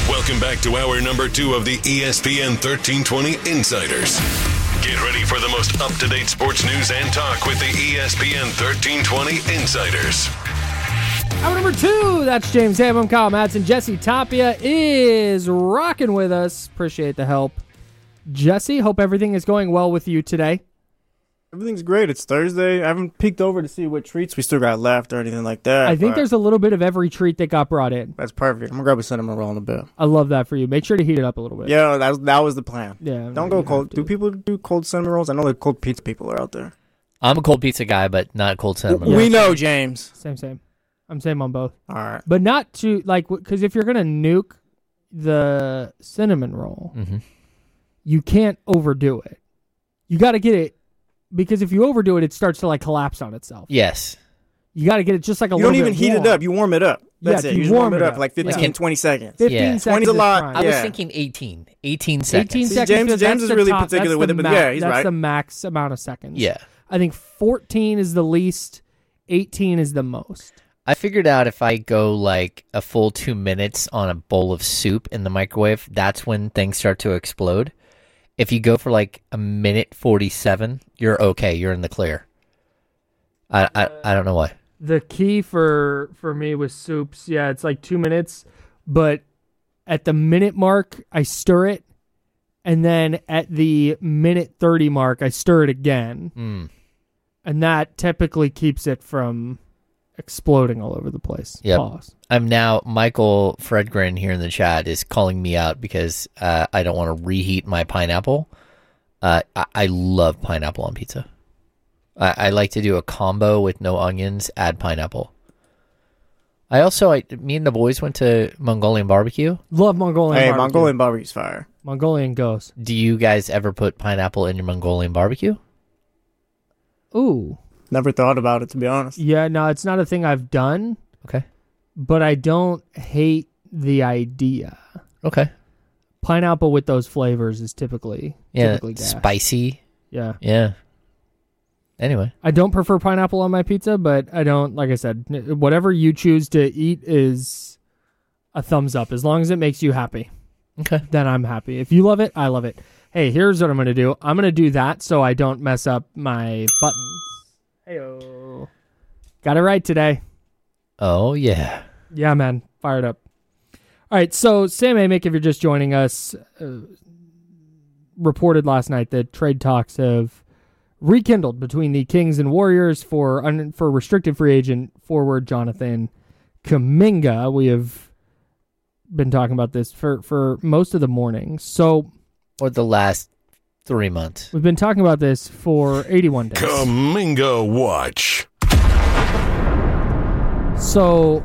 Welcome back to hour number 2 of the ESPN 1320 Insiders. Get ready for the most up-to-date sports news and talk with the ESPN 1320 Insiders. Hour number 2, that's James Ham. I'm Kyle Madsen. Jesse Tapia is rocking with us. Appreciate the help. Jesse, hope everything is going well with you today. Everything's great. It's Thursday. I haven't peeked over to see what treats we still got left or anything like that. I think there's a little bit of every treat that got brought in. That's perfect. I'm going to grab a cinnamon roll in a bit. I love that for you. Make sure to heat it up a little bit. Yeah, that was the plan. Yeah. Don't go cold. Do people do cold cinnamon rolls? I know the cold pizza people are out there. I'm a cold pizza guy, but not cold cinnamon. We know, James. Same. I'm same on both. All right. But not to, because if you're going to nuke the cinnamon roll, you can't overdo it. You got to get it, because if you overdo it, it starts to collapse on itself. Yes. You got to get it just like a You little don't bit even heat warm. it up. You warm it up. That's it. You just warm it up up. for like 15, 20 seconds. 15 seconds 20's a is lot. fine. I was Yeah. thinking 18. 18 seconds. 18 See, seconds. James is really particular with it, but yeah, he's that's right. the max amount of seconds. Yeah. I think 14 is the least, 18 is the most. I figured out if I go like a full 2 minutes on a bowl of soup in the microwave, that's when things start to explode. If you go for like a minute 47, you're okay. You're in the clear. I don't know why. The key for me with soups, yeah, it's like 2 minutes, but at the minute mark, I stir it, and then at the minute 30 mark, I stir it again. And that typically keeps it from exploding all over the place. Yep. Pause. I'm now, Michael Fredgren here in the chat is calling me out because I don't want to reheat my pineapple. I love pineapple on pizza. I like to do a combo with no onions, add pineapple. Me and the boys went to Mongolian barbecue. Love Mongolian barbecue. Mongolian barbecue's fire. Mongolian goes. Do you guys ever put pineapple in your Mongolian barbecue? Ooh. Never thought about it, to be honest. Yeah, no, it's not a thing I've done, Okay. but I don't hate the idea. Okay. Pineapple with those flavors is typically gas. Spicy. Yeah. Yeah. Anyway. I don't prefer pineapple on my pizza, but I don't, like I said, whatever you choose to eat is a thumbs up. As long as it makes you happy, Okay. then I'm happy. If you love it, I love it. Hey, here's what I'm going to do. I'm going to do that so I don't mess up my buttons. Heyo. Got it right today. Oh, yeah. Yeah, man. Fired up. All right, so Sam Amick, if you're just joining us, reported last night that trade talks have rekindled between the Kings and Warriors for restricted free agent forward Jonathan Kuminga. We have been talking about this for most of the morning. So, Or the last 3 months. we've been talking about this for 81 days. Kuminga Watch. So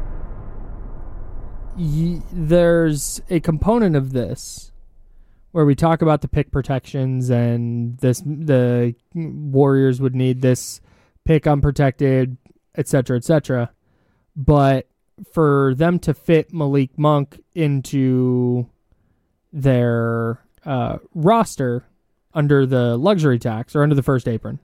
there's a component of this where we talk about the pick protections and the Warriors would need this pick unprotected, et cetera, but for them to fit Malik Monk into their roster under the luxury tax or under the first apron,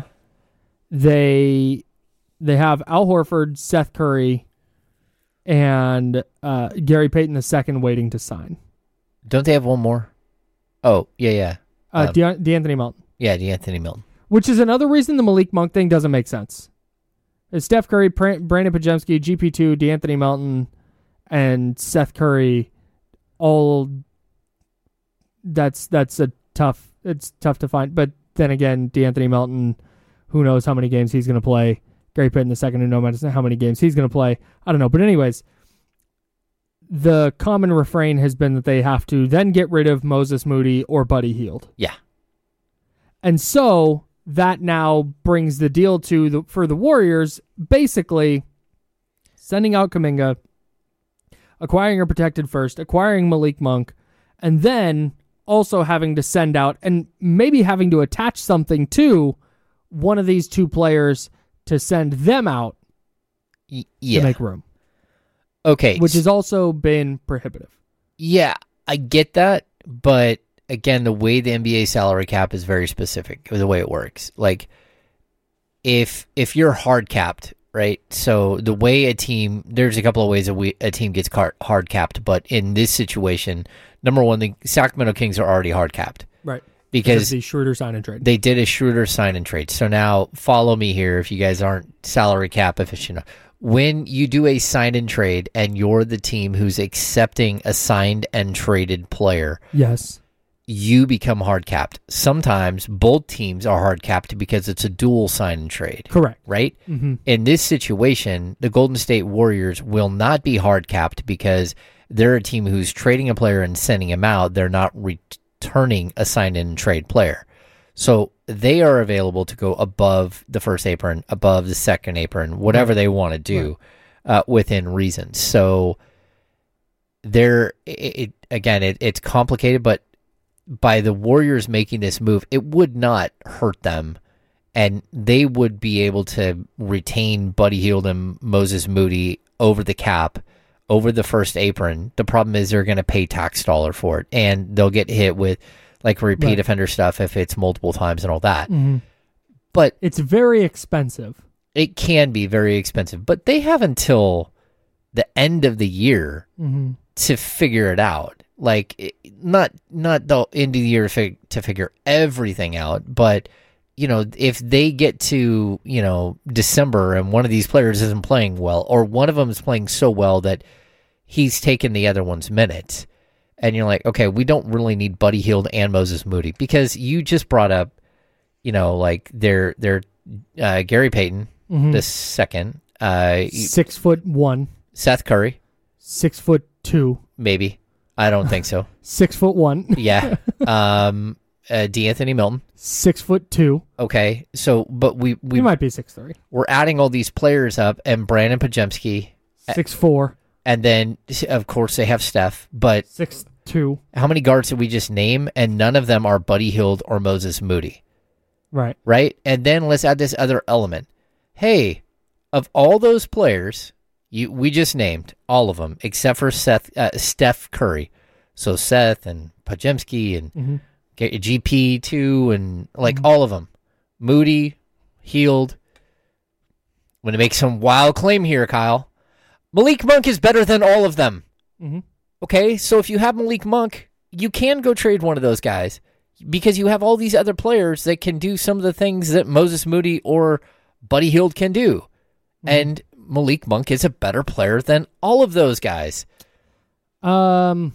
they have Al Horford, Seth Curry, and Gary Payton II waiting to sign. Don't they have one more? Oh, yeah. DeAnthony Melton. Yeah, DeAnthony Melton. Which is another reason the Malik Monk thing doesn't make sense. It's Steph Curry, Brandon Pajemski, GP2, DeAnthony Melton, and Seth Curry. All that's tough. It's tough to find. But then again, DeAnthony Melton, who knows how many games he's going to play. Gary Payton II, who knows how many games he's going to play. I don't know. But anyways, the common refrain has been that they have to then get rid of Moses Moody or Buddy Hield. Yeah. And so that now brings the deal for the Warriors, basically sending out Kuminga, acquiring a protected first, acquiring Malik Monk, and then also having to send out and maybe having to attach something to one of these two players to send them out to make room. Okay. Which has also been prohibitive. Yeah, I get that, but again, the way the NBA salary cap is very specific, the way it works. Like, if you're hard capped right? So the way there's a couple of ways a team gets hard capped, but in this situation, number one, the Sacramento Kings are already hard capped. Right. Because the Schroeder sign and trade. They did a Schroeder sign and trade. So now follow me here if you guys aren't salary cap aficionados. When you do a sign and trade and you're the team who's accepting a signed and traded player, yes, you become hard capped. Sometimes both teams are hard capped because it's a dual sign and trade. Correct. Right? Mm-hmm. In this situation, the Golden State Warriors will not be hard capped because they're a team who's trading a player and sending him out. They're not returning a sign and trade player. So they are available to go above the first apron, above the second apron, whatever they want to do within reason. So it's complicated, but by the Warriors making this move, it would not hurt them, and they would be able to retain Buddy Hield and Moses Moody over the cap, over the first apron. The problem is they're going to pay tax dollar for it, and they'll get hit with like repeat offender stuff if it's multiple times and all that. Mm-hmm. But it's very expensive. It can be very expensive, but they have until the end of the year to figure it out. Like, not the end of the year to figure everything out, but if they get to December and one of these players isn't playing well, or one of them is playing so well that he's taking the other one's minutes, and you're like, okay, we don't really need Buddy Hield and Moses Moody, because you just brought up, like their Gary Payton the second, 6'1", Seth Curry, 6'2", maybe. I don't think so. 6'1". Yeah. DeAnthony Milton, 6'2". Okay, so but we might be 6'3". We're adding all these players up, and Brandon Pajemski, 6'4", and then of course they have Steph. But 6'2". How many guards did we just name? And none of them are Buddy Hield or Moses Moody. Right. And then let's add this other element. Hey, of all those players, we just named all of them except for Steph Curry. So Seth and Pajemski and GP too, and like all of them. Moody, Hield. I'm going to make some wild claim here, Kyle. Malik Monk is better than all of them. Okay, so if you have Malik Monk, you can go trade one of those guys because you have all these other players that can do some of the things that Moses Moody or Buddy Hield can do. And Malik Monk is a better player than all of those guys. I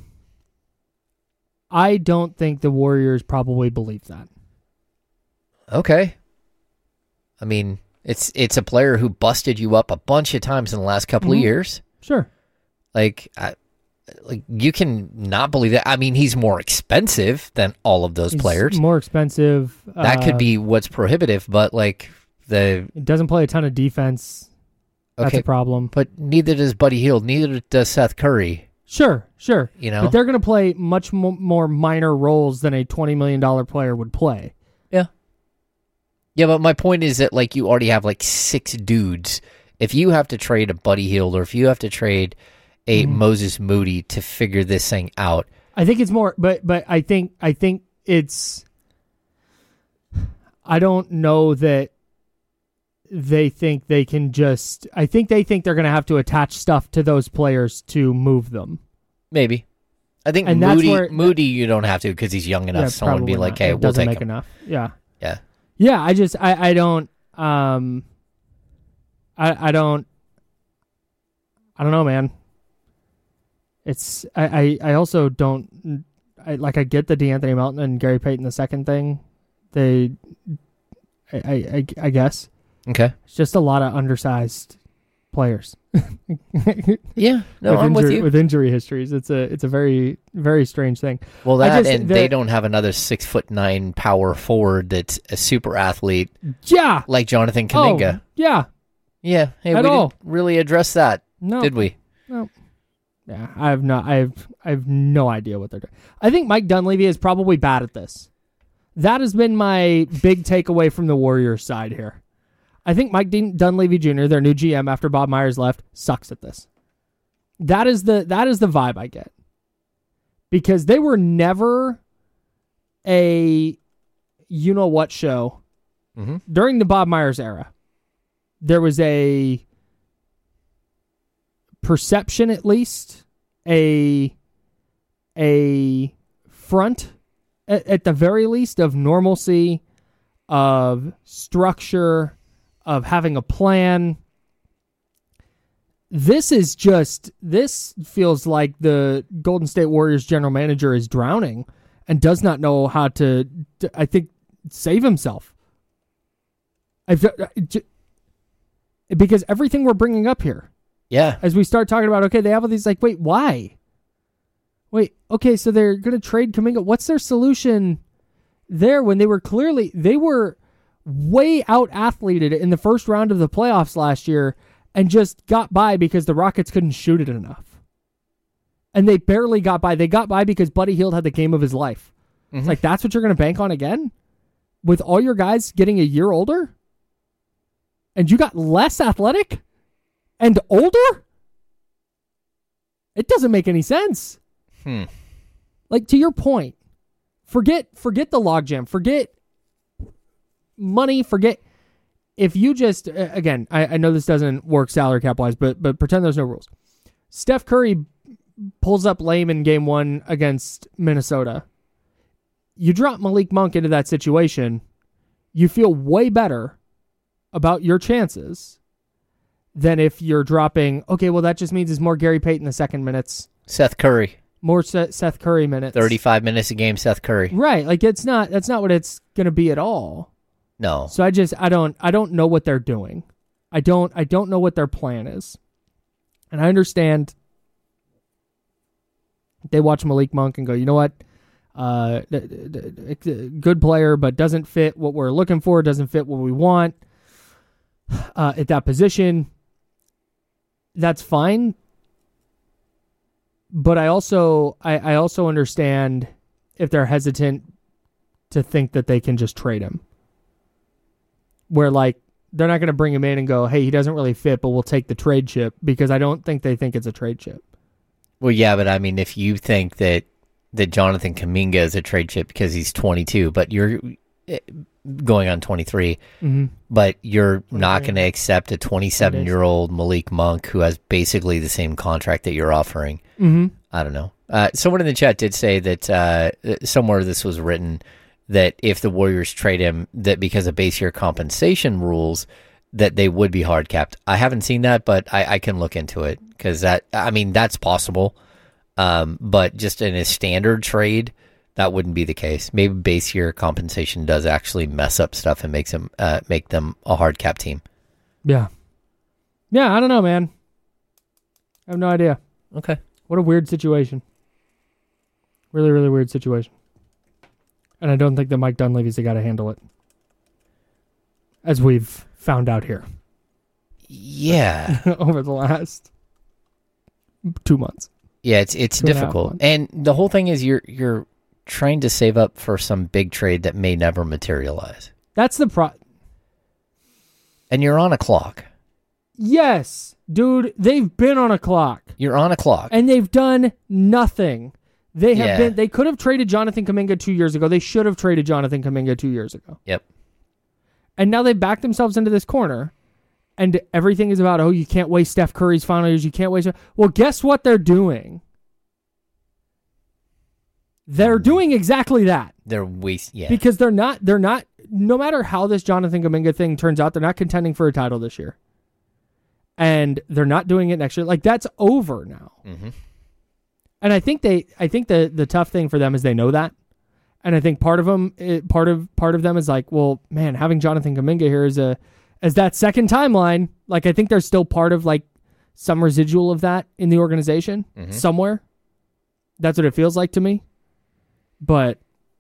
don't think the Warriors probably believe that. Okay. I mean, it's a player who busted you up a bunch of times in the last couple of years. Sure. Like you can not believe that. I mean, he's more expensive than all of those players. More expensive. That could be what's prohibitive, but it doesn't play a ton of defense. That's a problem. But neither does Buddy Hield. Neither does Seth Curry. Sure. But they're going to play much more minor roles than a $20 million player would play. Yeah, but my point is that you already have 6 dudes. If you have to trade a Buddy Hield or if you have to trade a Moses Moody to figure this thing out, I think it's more. But I think it's. I don't know that they think they can just. I think they think they're going to have to attach stuff to those players to move them. Maybe. I think Moody, you don't have to because he's young enough. Someone would be like, "Hey, we'll take him." Enough. Yeah. Yeah. I don't. I don't know, man. It's I also don't. I get the DeAnthony Melton and Gary Payton the second thing. I guess. Okay. It's just a lot of undersized players. Yeah, no, I'm with you. With injury histories, it's a very, very strange thing. Well, they don't have another 6'9" power forward that's a super athlete. Yeah, like Jonathan Kuminga. Oh, yeah. Hey, we didn't really address that, did we? No. Yeah, I have no idea what they're doing. I think Mike Dunleavy is probably bad at this. That has been my big takeaway from the Warriors side here. I think Mike Dunleavy Jr., their new GM after Bob Myers left, sucks at this. That is the vibe I get. Because they were never a you-know-what show. During the Bob Myers era, there was a perception, at least, a front, at the very least, of normalcy, of structure, of having a plan. This feels like the Golden State Warriors general manager is drowning and does not know how to I think, save himself. Because everything we're bringing up here, as we start talking about, okay, they have all these, like, wait, why? Wait, okay, so they're going to trade Kuminga. What's their solution there when they were way out-athleted in the first round of the playoffs last year and just got by because the Rockets couldn't shoot it enough? And they barely got by. They got by because Buddy Hield had the game of his life. Mm-hmm. It's like, that's what you're going to bank on again? With all your guys getting a year older? And you got less athletic and older? It doesn't make any sense. Like, to your point, forget the logjam, forget money, forget if you just, again, I know this doesn't work salary cap wise, but pretend there's no rules. Steph Curry pulls up lame in game 1 against Minnesota. You drop Malik Monk into that situation, you feel way better about your chances than if you're dropping, okay, well, that just means it's more Gary Payton the second minutes. Seth Curry. More Seth Curry minutes. 35 minutes a game, Seth Curry. Right. Like, that's not what it's going to be at all. No. So I don't know what they're doing. I don't know what their plan is. And I understand they watch Malik Monk and go, you know what? Good player, but doesn't fit what we're looking for, doesn't fit what we want at that position. That's fine. But I also understand if they're hesitant to think that they can just trade him. Where, like, they're not going to bring him in and go, hey, he doesn't really fit, but we'll take the trade chip, because I don't think they think it's a trade chip. Well, yeah, but I mean, if you think that Jonathan Kuminga is a trade chip because he's 22, but you're going on 23, but you're not going to accept a 27-year-old Malik Monk who has basically the same contract that you're offering. I don't know. Someone in the chat did say that somewhere this was written that if the Warriors trade him, that because of base year compensation rules, that they would be hard capped. I haven't seen that, but I can look into it, because that's possible. But just in a standard trade, that wouldn't be the case. Maybe base year make does actually mess up stuff and make them a hard cap team. Yeah. Yeah, I don't know, man. I have no idea. Okay. What a weird situation. Really, really weird situation. And I don't think that Mike Dunleavy's the guy to handle it, as we've found out here. Yeah. Over the last 2 months. Yeah, it's difficult. And the whole thing is you're trying to save up for some big trade that may never materialize. That's the And you're on a clock. Yes, dude, they've been on a clock. You're on a clock. And they've done nothing. They could have traded Jonathan Kuminga 2 years ago. They should have traded Jonathan Kuminga 2 years ago. Yep. And now they've backed themselves into this corner. And everything is about, oh, you can't waste Steph Curry's final years. You can't waste. Well, guess what they're doing? They're doing exactly that. Because they're not, no matter how this Jonathan Kuminga thing turns out, they're not contending for a title this year. And they're not doing it next year. Like, that's over now. Mm-hmm. And I think the tough thing for them is they know that. And I think part of them is like, well, man, having Jonathan Kuminga here as that second timeline, like, I think there's still part of, like, some residual of that in the organization somewhere. That's what it feels like to me. But,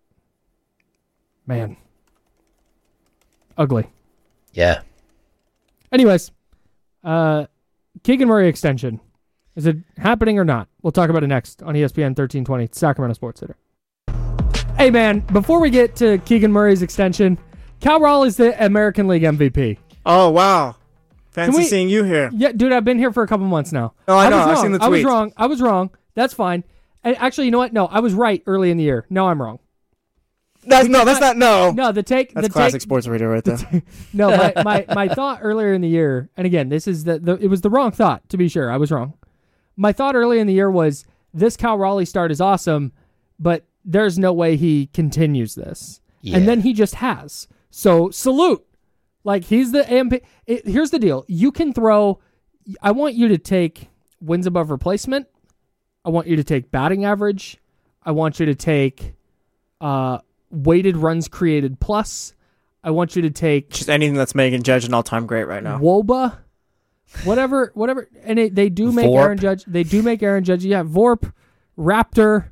man, ugly. Yeah. Anyways, Keegan Murray extension. Is it happening or not? We'll talk about it next on ESPN 1320, Sacramento Sports Center. Hey, man, before we get to Keegan Murray's extension, Cal Raleigh is the American League MVP. Oh, wow. Fancy seeing you here. Yeah, dude, I've been here for a couple months now. Oh, I know. I've seen the tweets. I was wrong. That's fine. And actually, you know what? No, I was right early in the year. No, I'm wrong. That's not. No, that's classic sports radio right there. No, my thought earlier in the year, and again, this is it was the wrong thought, to be sure. I was wrong. my thought early in the year was this Cal Raleigh start is awesome, but there's no way he continues this. Yeah. And then he just has. So salute. Like, he's the AMP. Here's the deal. You can throw, I want you to take wins above replacement. I want you to take batting average. I want you to take weighted runs created plus. I want you to take Just anything that's making Judge an all-time great right now. WOBA. Whatever. And they do make Vorp. Aaron Judge. They do make Aaron Judge. Yeah, Vorp, Raptor,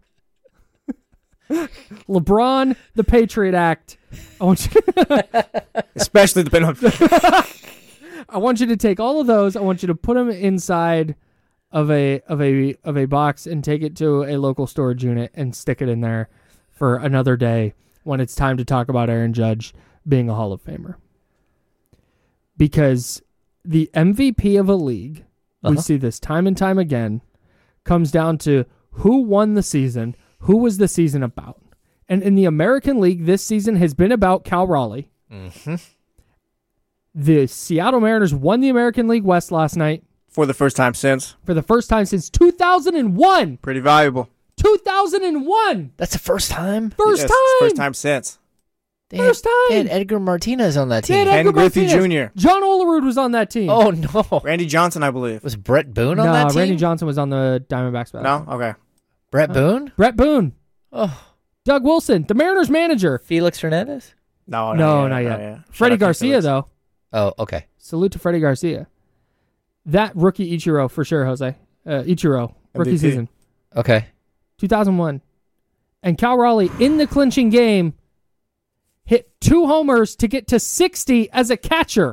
LeBron, the Patriot Act. I want you Especially the I want you to take all of those. I want you to put them inside of a box and take it to a local storage unit and stick it in there for another day when it's time to talk about Aaron Judge being a Hall of Famer. Because the MVP of a league, we see this time and time again, comes down to who won the season, who was the season about. And in the American League, this season has been about Cal Raleigh. Mm-hmm. The Seattle Mariners won the American League West last night for the first time since. for the first time since 2001. Pretty valuable. 2001! That's the first time? First Yes, time! First time since. First time! They had Edgar Martinez on that They team. had Ken Edgar Griffey Martinez. Jr. John Olerud was on that team. Oh, no. Randy Johnson, I believe. Was Brett Boone on no, that team? Randy Johnson was on the Diamondbacks. No? Okay. Brett Boone? Brett Boone. Oh, Doug Wilson, the Mariners manager. Felix Hernandez? No, Not yet. Freddie Shout out to Garcia, Felix. though. Oh, okay. Salute to Freddie Garcia. That rookie Ichiro, for sure, Jose. Ichiro, rookie MVP. season. Okay. 2001. And Cal Raleigh, in the clinching game, hit 2 homers to get to 60 as a catcher.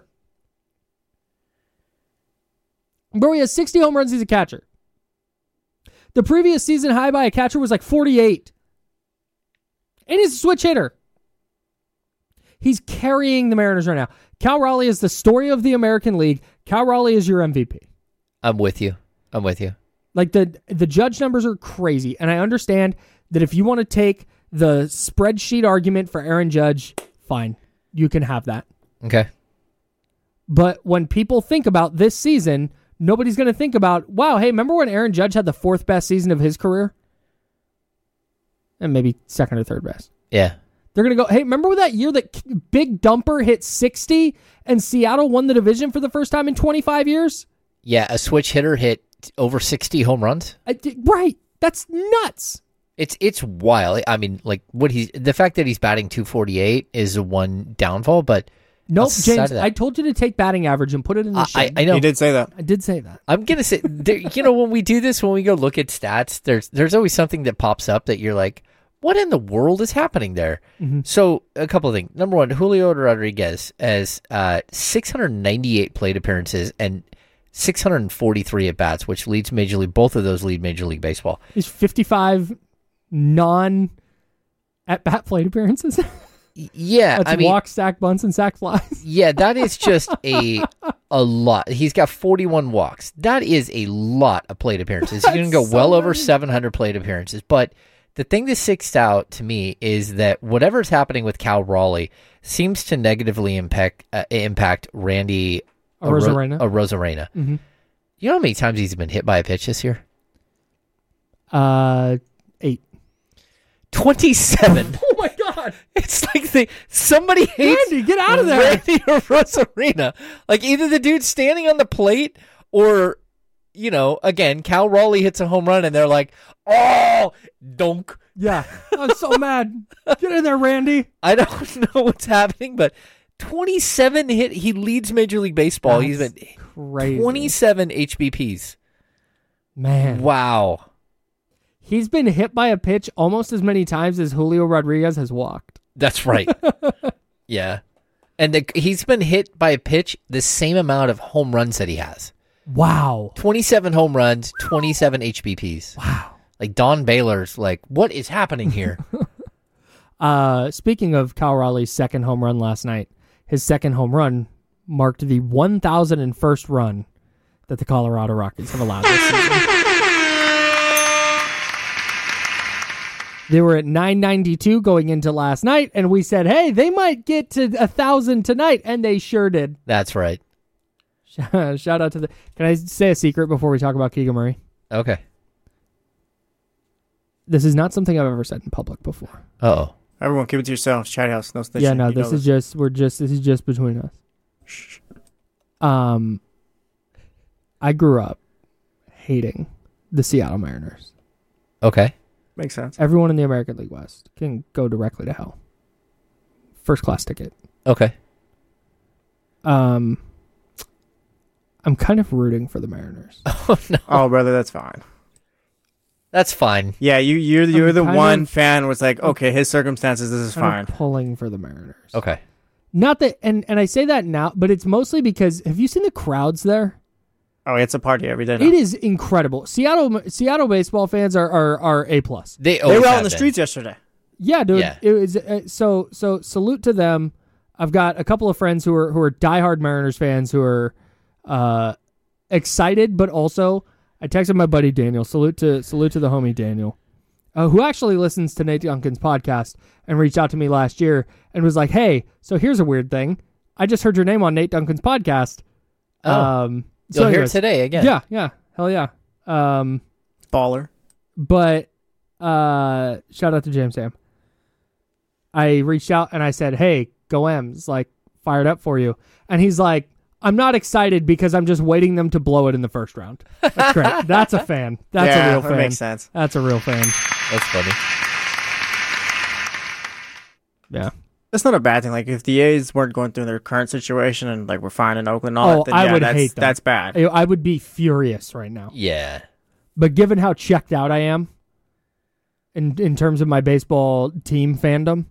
Bro, he has 60 home runs as a catcher. The previous season high by a catcher was like 48. And he's a switch hitter. He's carrying the Mariners right now. Cal Raleigh is the story of the American League. Cal Raleigh is your MVP. I'm with you. Like, the Judge numbers are crazy, and I understand that if you want to take the spreadsheet argument for Aaron Judge, fine. You can have that. Okay. But when people think about this season, nobody's going to think about, wow, hey, remember when Aaron Judge had the 4th best season of his career? And maybe 2nd or 3rd best. Yeah. They're going to go, hey, remember that year that Big Dumper hit 60 and Seattle won the division for the first time in 25 years? Yeah, a switch hitter hit over 60 home runs. Right. That's nuts. It's wild. I mean, like the fact that he's batting 248 is one downfall, but Nope, outside James, of that- I told you to take batting average and put it in the shit. I know. He did say that. I did say that. I'm gonna say, when we do this, when we go look at stats, there's always something that pops up that you're like, what in the world is happening there? Mm-hmm. So a couple of things. Number one, Julio Rodriguez has 698 plate appearances and 643 at bats, which leads Major League. Both of those lead Major League Baseball. Is 55 non-at-bat plate appearances? Yeah, That's I mean, walk, sack bunts, and sack flies. yeah, that is just a lot. He's got 41 walks. That is a lot of plate appearances. He's going to go That's so well over many. 700 plate appearances. But the thing that sticks out to me is that whatever's happening with Cal Raleigh seems to negatively impact Randy Arozarena. Arozarena. Mhm. You know how many times he's been hit by a pitch this year? 8. 27. Oh my God! It's like somebody hates Randy, get out of there! Randy Arozarena. Like either the dude's standing on the plate or, again, Cal Raleigh hits a home run and they're like, oh, donk. Yeah, I'm so mad. Get in there, Randy. I don't know what's happening, but 27 hit. He leads Major League Baseball. He's That's been crazy. 27 HBPs. Man, Wow. he's been hit by a pitch almost as many times as Julio Rodriguez has walked. That's right. Yeah. And he's been hit by a pitch the same amount of home runs that he has. Wow. 27 home runs, 27 HBPs. Wow. Like Don Baylor's like, what is happening here? Speaking of Cal Raleigh's second home run last night, his second home run marked the 1,001st run that the Colorado Rockies have allowed this season. They were at 992 going into last night, and we said, hey, they might get to 1,000 tonight, and they sure did. That's right. Shout out to the... Can I say a secret before we talk about Keegan Murray? Okay. This is not something I've ever said in public before. Oh. Everyone, keep it to yourselves. Chat house, no snitching. Yeah, no, You know this is just between us. Shh. I grew up hating the Seattle Mariners. Okay. Makes sense. Everyone in the American League West can go directly to hell. First class ticket. Okay. I'm kind of rooting for the Mariners. Oh no. Oh, brother, that's fine. That's fine. Yeah, you're the kind one of- fan was like, okay, his circumstances, this is Kind fine. of pulling for the Mariners. Okay. Not that, and I say that now, but it's mostly because have you seen the crowds there? Oh, it's a party every day now. It is incredible. Seattle baseball fans are A+. They They were out have on the been. streets yesterday. Yeah, dude. Yeah. It was so salute to them. I've got a couple of friends who are diehard Mariners fans who are excited, but also I texted my buddy Daniel. Salute to the homie Daniel, who actually listens to Nate Duncan's podcast and reached out to me last year and was like, "Hey, so here's a weird thing. I just heard your name on Nate Duncan's podcast. Oh. So You'll hear it anyways, today again. yeah, hell yeah. Baller. But shout out to James Sam. I reached out and I said, "Hey, go M's, like fired up for you." And he's like, "I'm not excited because I'm just waiting them to blow it in the first round." That's great. That's a fan. That's yeah, a real that fan. makes sense. That's a real fan. That's funny. Yeah. That's not a bad thing. Like if the A's weren't going through their current situation and like we're fine in Oakland and all Oh, that, then I yeah, would that's, hate them. that's bad. I would be furious right now. Yeah. But given how checked out I am in terms of my baseball team fandom,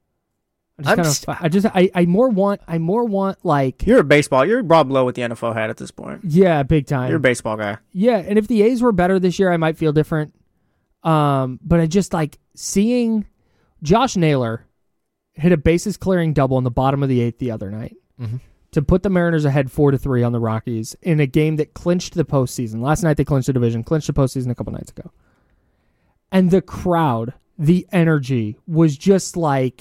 I more want like You're Rob Lowe with the NFL hat at this point. yeah, big time. You're a baseball guy. Yeah, and if the A's were better this year, I might feel different. But I just like seeing Josh Naylor hit a bases clearing double in the bottom of the 8th the other night to put the Mariners ahead 4-3 on the Rockies in a game that clinched the postseason. Last night they clinched the division, clinched the postseason a couple nights ago. And the crowd, the energy was just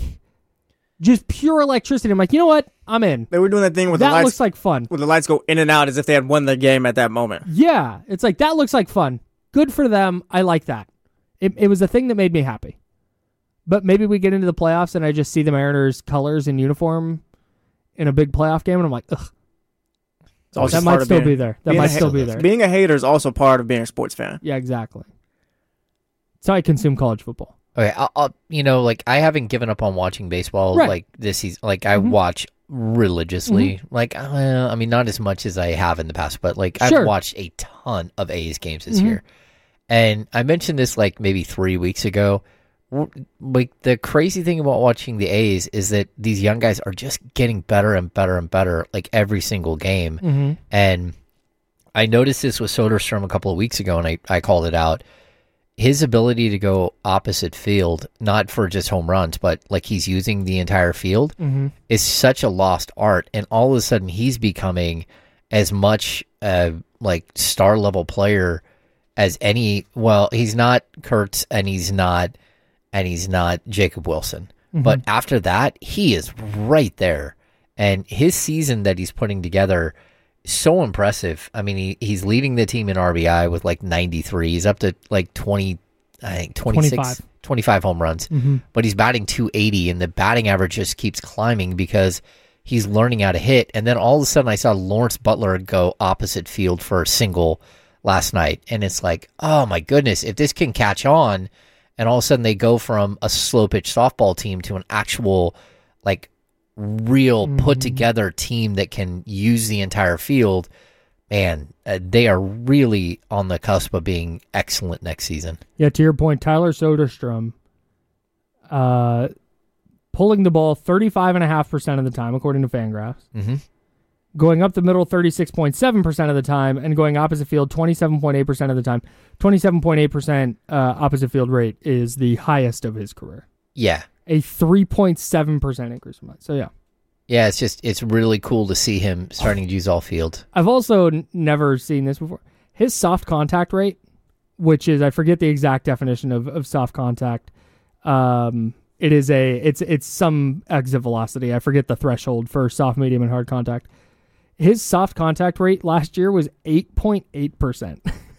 pure electricity. I'm like, you know what? I'm in. They were doing that thing with That the lights, looks like fun. where the lights go in and out as if they had won the game at that moment. Yeah, it's like that looks like fun. Good for them. I like that. It was a thing that made me happy. But maybe we get into the playoffs and I just see the Mariners colors in uniform in a big playoff game and I'm like, ugh. It's also That part might of still being- be there. That being might a still ha- be there. Being a hater is also part of being a sports fan. Yeah, exactly. It's how I consume college football. Okay, I'll I haven't given up on watching baseball Right. like this season. Like I watch religiously. Like I mean, not as much as I have in the past, but like Sure. I've watched a ton of A's games this year. And I mentioned this like maybe 3 weeks ago. Like the crazy thing about watching the A's is that these young guys are just getting better and better and better like every single game. And I noticed this with Soderstrom a couple of weeks ago, and I called it out. His ability to go opposite field, not for just home runs, but like he's using the entire field, is such a lost art. And all of a sudden, he's becoming as much like star level player as any. Well, he's not Kurtz, and he's not Jacob Wilson. But after that, he is right there. And his season that he's putting together, so impressive. I mean, he's leading the team in RBI with like 93. He's up to like 20, I think 26, 25 home runs. But he's batting 280, and the batting average just keeps climbing because he's learning how to hit. And then all of a sudden, I saw Lawrence Butler go opposite field for a single last night. And it's like, oh my goodness, if this can catch on, and all of a sudden they go from a slow pitch softball team to an actual like real put together team that can use the entire field, man, they are really on the cusp of being excellent next season. Yeah, to your point, Tyler Soderstrom pulling the ball 35.5% of the time, according to Fangraphs. Going up the middle 36.7% of the time, and going opposite field 27.8% of the time. 27.8% opposite field rate is the highest of his career. Yeah. A 3.7% increase from that. So, yeah. Yeah, it's really cool to see him starting to use all field. I've also never seen this before. His soft contact rate, which is, I forget the exact definition of soft contact. It's some exit velocity. I forget the threshold for soft, medium, and hard contact. His soft contact rate last year was 8.8%.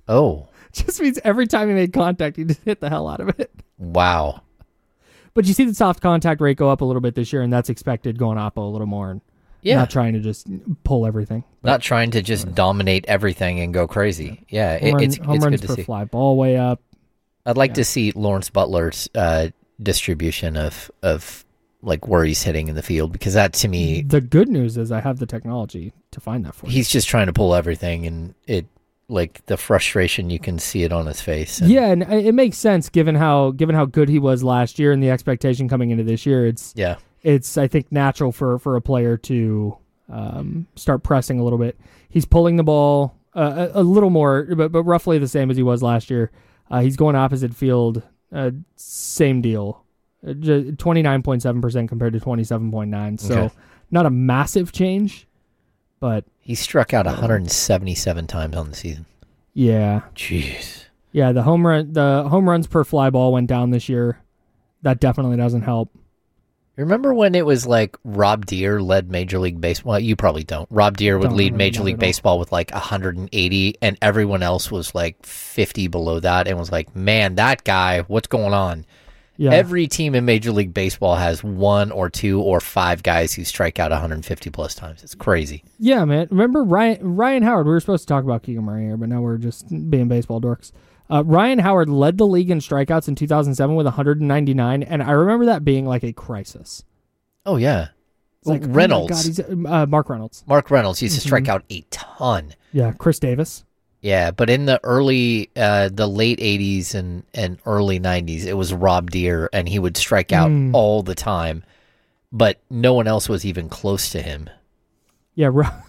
Oh, Just means every time he made contact, he just hit the hell out of it. wow. But you see the soft contact rate go up a little bit this year, and that's expected going up a little more. And Yeah. not trying to just pull everything. Not trying to just dominate everything and go crazy. Yeah, it's Home good runs to per see. fly ball way up. I'd like to see Lawrence Butler's distribution of like where he's hitting in the field, because that to me, The good news is I have the technology to find that for you. he's just trying to pull everything, and it like the frustration, you can see it on his face. And Yeah, and it makes sense given how good he was last year and the expectation coming into this year. It's I think natural for a player to start pressing a little bit. He's pulling the ball a little more, but roughly the same as he was last year. He's going opposite field, same deal, 29.7% compared to 27.9. So Okay. not a massive change, but he struck out 177 times on the season. yeah, Jeez. yeah. The home runs per fly ball went down this year. That definitely doesn't help. Remember when it was like Rob Deere led Major League Baseball? Well, you probably don't. Rob Deere would Don't lead remember Major that League at all. Baseball with like 180, and everyone else was like 50 below that, and was like, man, that guy, what's going on? Yeah, Every team in Major League Baseball has 1 or 2 or 5 guys who strike out 150 plus times. It's crazy. yeah, man. Remember Ryan Howard? We were supposed to talk about Keegan Murray here, but now we're just being baseball dorks. Ryan Howard led the league in strikeouts in 2007 with 199, and I remember that being like a crisis. Oh, yeah. It's like, Reynolds. oh my God, he's Mark Reynolds. Mark Reynolds used to strike out a ton. Yeah, Chris Davis. Yeah, but in the the late 80s and early 90s, it was Rob Deere, and he would strike out all the time, but no one else was even close to him. Yeah,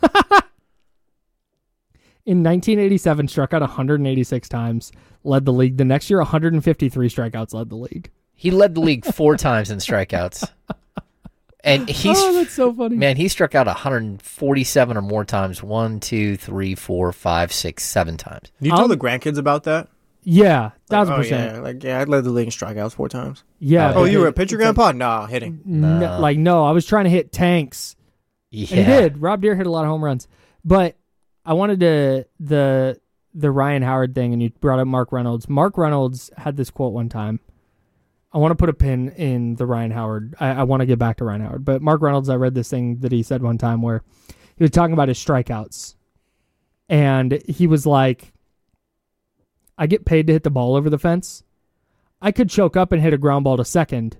in 1987, struck out 186 times, led the league. The next year, 153 strikeouts led the league. He led the league 4 times in strikeouts. And That's so funny. man, he struck out 147 or more times. 1, 2, 3, 4, 5, 6, 7 times. Do you tell the grandkids about that? Yeah, Like, 1,000%. yeah, I led the league in strikeouts 4 times. Yeah. Oh, but you were a it- pitcher, Grandpa? Nah, hitting. No, I was trying to hit tanks. Yeah. And he did. Rob Deere hit a lot of home runs. But I wanted to the Ryan Howard thing, and you brought up Mark Reynolds. Mark Reynolds had this quote one time. I want to put a pin in the Ryan Howard. I want to get back to Ryan Howard. But Mark Reynolds, I read this thing that he said one time where he was talking about his strikeouts. And he was like, I get paid to hit the ball over the fence. I could choke up and hit a ground ball to second,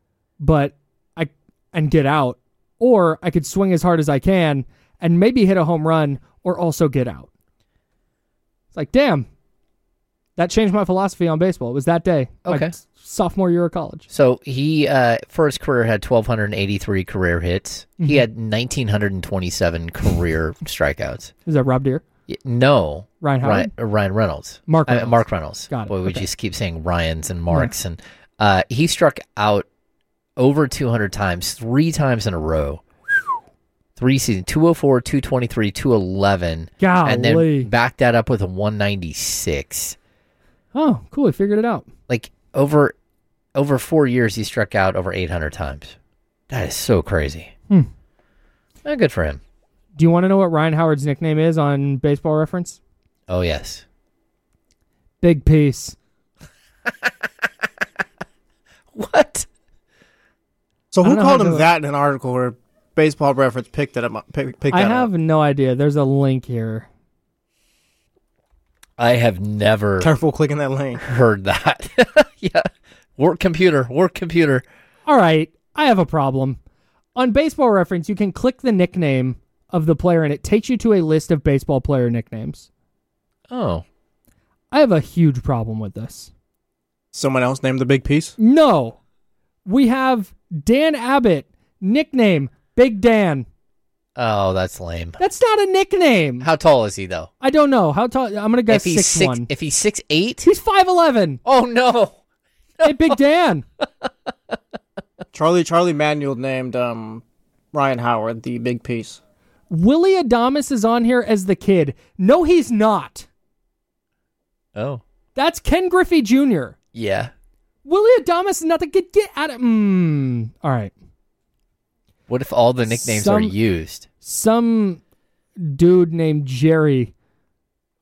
and get out. Or I could swing as hard as I can and maybe hit a home run or also get out. It's like, damn. That changed my philosophy on baseball. It was that day. Okay. Like sophomore year of college. So he, for his career, had 1,283 career hits. He had 1,927 career strikeouts. Is that Rob Deere? No. Ryan Howard? Ryan Reynolds. Mark Reynolds. Mark Reynolds. Got it. Boy, we Okay. just keep saying Ryans and Marks. And he struck out over 200 times, 3 times in a row. 3 seasons, 204, 223, 211. And Golly. then back that up with a 196. Oh, cool. He figured it out. Like over 4 years, he struck out over 800 times. That is so crazy. Good for him. Do you want to know what Ryan Howard's nickname is on Baseball Reference? Oh, yes. Big Piece. What? So I who don't know called how him to- that in an article where Baseball Reference picked that up? Picked I that have up? no idea. There's a link here. I have never Careful clicking that link. heard that. Yeah. Work computer. All right, I have a problem. On Baseball Reference, you can click the nickname of the player, and it takes you to a list of baseball player nicknames. Oh. I have a huge problem with this. Someone else named the Big Piece? No. We have Dan Abbott, nickname Big Dan. Oh, that's lame. That's not a nickname. How tall is he, though? I don't know. How tall? I'm going to guess 6'1". If he's 6'8"? He's 5'11". Oh, no. Hey, Big Dan. Charlie Manuel named Ryan Howard the Big Piece. Willie Adames is on here as the kid. No, he's not. Oh. That's Ken Griffey Jr. Yeah. Willie Adames is not the kid. Get out of... All right. What if all the nicknames are used? Some dude named Jerry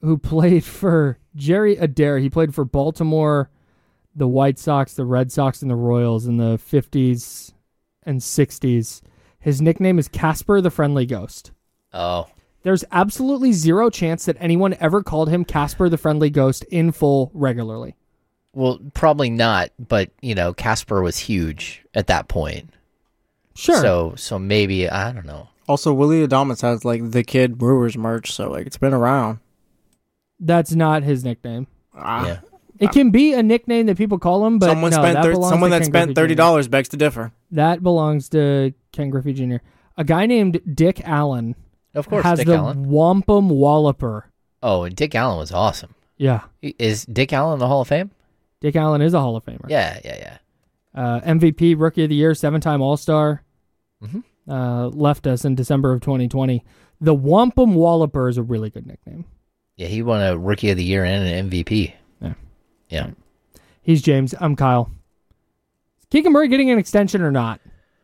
who played for Jerry Adair. He played for Baltimore, the White Sox, the Red Sox, and the Royals in the 50s and 60s. His nickname is Casper the Friendly Ghost. Oh. There's absolutely zero chance that anyone ever called him Casper the Friendly Ghost in full regularly. Well, probably not, but, Casper was huge at that point. Sure. So maybe, I don't know. Also, Willie Adamas has the Kid Brewers merch, so it's been around. That's not his nickname. Yeah. It can be a nickname that people call him, but someone that spent $30 begs to differ. That belongs to Ken Griffey Jr. A guy named Dick Allen. Of course, has Dick the Allen. Wampum Walloper. Oh, and Dick Allen was awesome. Yeah. Is Dick Allen in the Hall of Fame? Dick Allen is a Hall of Famer. Yeah. MVP, Rookie of the Year, 7-time All-Star. Mm-hmm. Left us in December of 2020. The Wampum Walloper is a really good nickname. Yeah, he won a Rookie of the Year and an MVP. Yeah. Right. He's James. I'm Kyle. Is Keegan Murray getting an extension or not?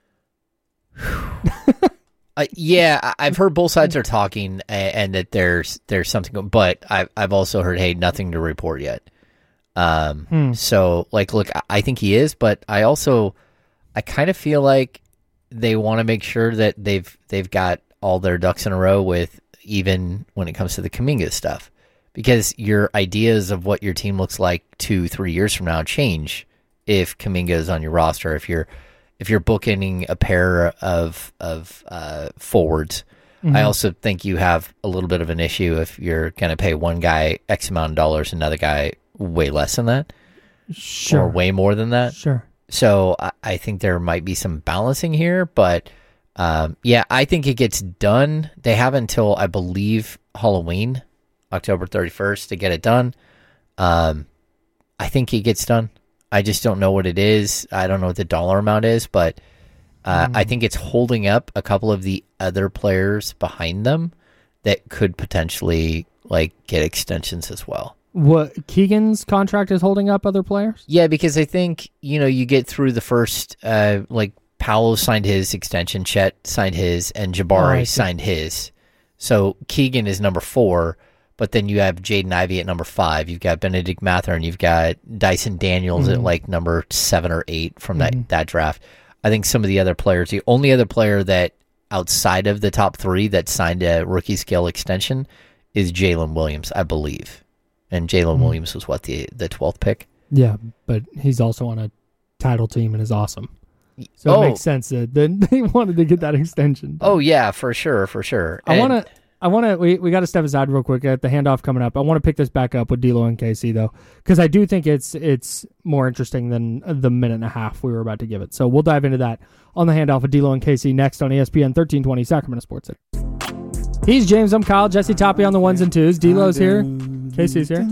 Yeah, I've heard both sides are talking, and that there's something, but I've also heard, hey, nothing to report yet. So look, I think he is, but I kind of feel like they want to make sure that they've got all their ducks in a row with, even when it comes to the Kuminga stuff, because your ideas of what your team looks like 2-3 years from now change if Kuminga is on your roster. If you're bookending a pair of forwards, I also think you have a little bit of an issue if you're going to pay one guy X amount of dollars, another guy way less than that, Sure. or way more than that. Sure. So I think there might be some balancing here, but I think it gets done. They have until, I believe, Halloween, October 31st, to get it done. I think it gets done. I just don't know what it is. I don't know what the dollar amount is, but I think it's holding up a couple of the other players behind them that could potentially get extensions as well. What, Keegan's contract is holding up other players? Yeah, because I think, you get through the first, Powell signed his extension, Chet signed his, and Jabari signed his. So Keegan is number 4, but then you have Jaden Ivey at number 5. You've got Benedict Mathurin. You've got Dyson Daniels at number 7 or 8 from that draft. I think some of the other players, the only other player that outside of the top 3 that signed a rookie scale extension is Jalen Williams, I believe. And Jalen Williams was the 12th pick? Yeah, but he's also on a title team and is awesome. So it makes sense that they wanted to get that extension. Oh yeah, for sure. I want to. We got to step aside real quick at the handoff coming up. I want to pick this back up with D'Lo and KC though, because I do think it's more interesting than the minute and a half we were about to give it. So we'll dive into that on the handoff with D'Lo and KC next on ESPN 1320 Sacramento Sports City. He's James. I'm Kyle. Jesse Toppy on the ones and twos. D'Lo's here. KC's here.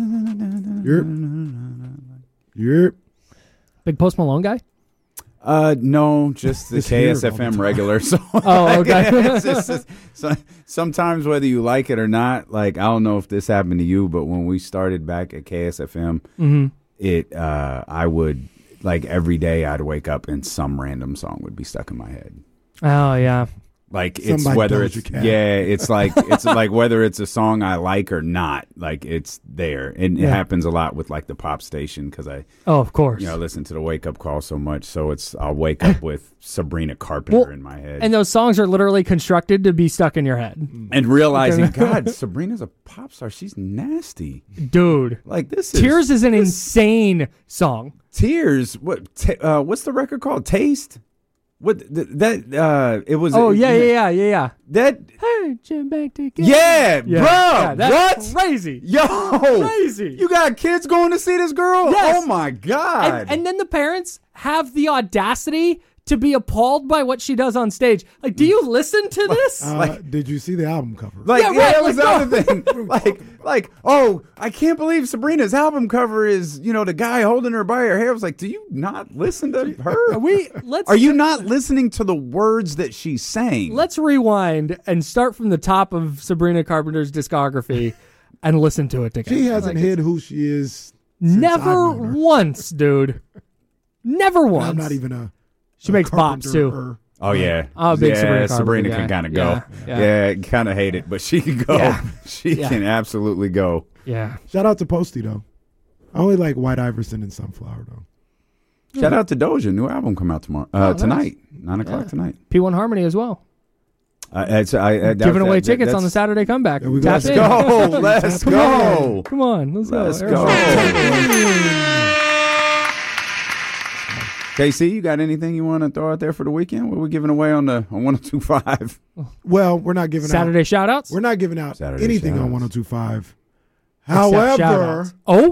Yep. Big Post Malone guy. No, just the KSFM regular. So, okay. it's just, sometimes whether you like it or not, I don't know if this happened to you, but when we started back at KSFM, I would every day I'd wake up and some random song would be stuck in my head. Oh yeah. It's whether it's it's whether it's a song I like or not, it's there. And it happens a lot with the pop station because I of course listen to the wake up call so much, so I'll wake up with Sabrina Carpenter in my head, and those songs are literally constructed to be stuck in your head, and realizing God, Sabrina's a pop star, she's nasty, dude. Tears is an insane song. Tears, what's the record called? Taste. What it was? Oh yeah. That hey, Jim back together. Yeah, bro. That's what? Crazy. Crazy. You got kids going to see this girl? Yes. Oh my God. And then the parents have the audacity to be appalled by what she does on stage. Do you listen to this? Did you see the album cover? That was the other thing. Oh, I can't believe Sabrina's album cover is, the guy holding her by her hair. I was like, do you not listen to her? Are you not listening to the words that she's saying? Let's rewind and start from the top of Sabrina Carpenter's discography and listen to it together. She hasn't hid who she is. Never once, dude. Never once. I'm not even She makes bops too. Oh yeah, I'm a big Sabrina Carpenter Sabrina guy. can kind of go. Yeah. Kind of hate it, but she can go. Yeah. She Yeah. can absolutely go. Yeah. Shout out to Posty though. I only like White Iverson and Sunflower though. Shout out to Doja. New album come out tomorrow. nice. Tonight, 9 o'clock Yeah. tonight. P1 Harmony as well. Giving away tickets on the Saturday comeback. There we go. Tap Let's in. go. Let's Come go. on. Come on. Let's go. Let's There's go. some- KC, you got anything you want to throw out there for the weekend? What are we giving away on 1025? Well, we're not giving Saturday out. shout outs? We're not giving out Saturday anything on shout-outs. 102.5. Except However, shout-outs. Oh,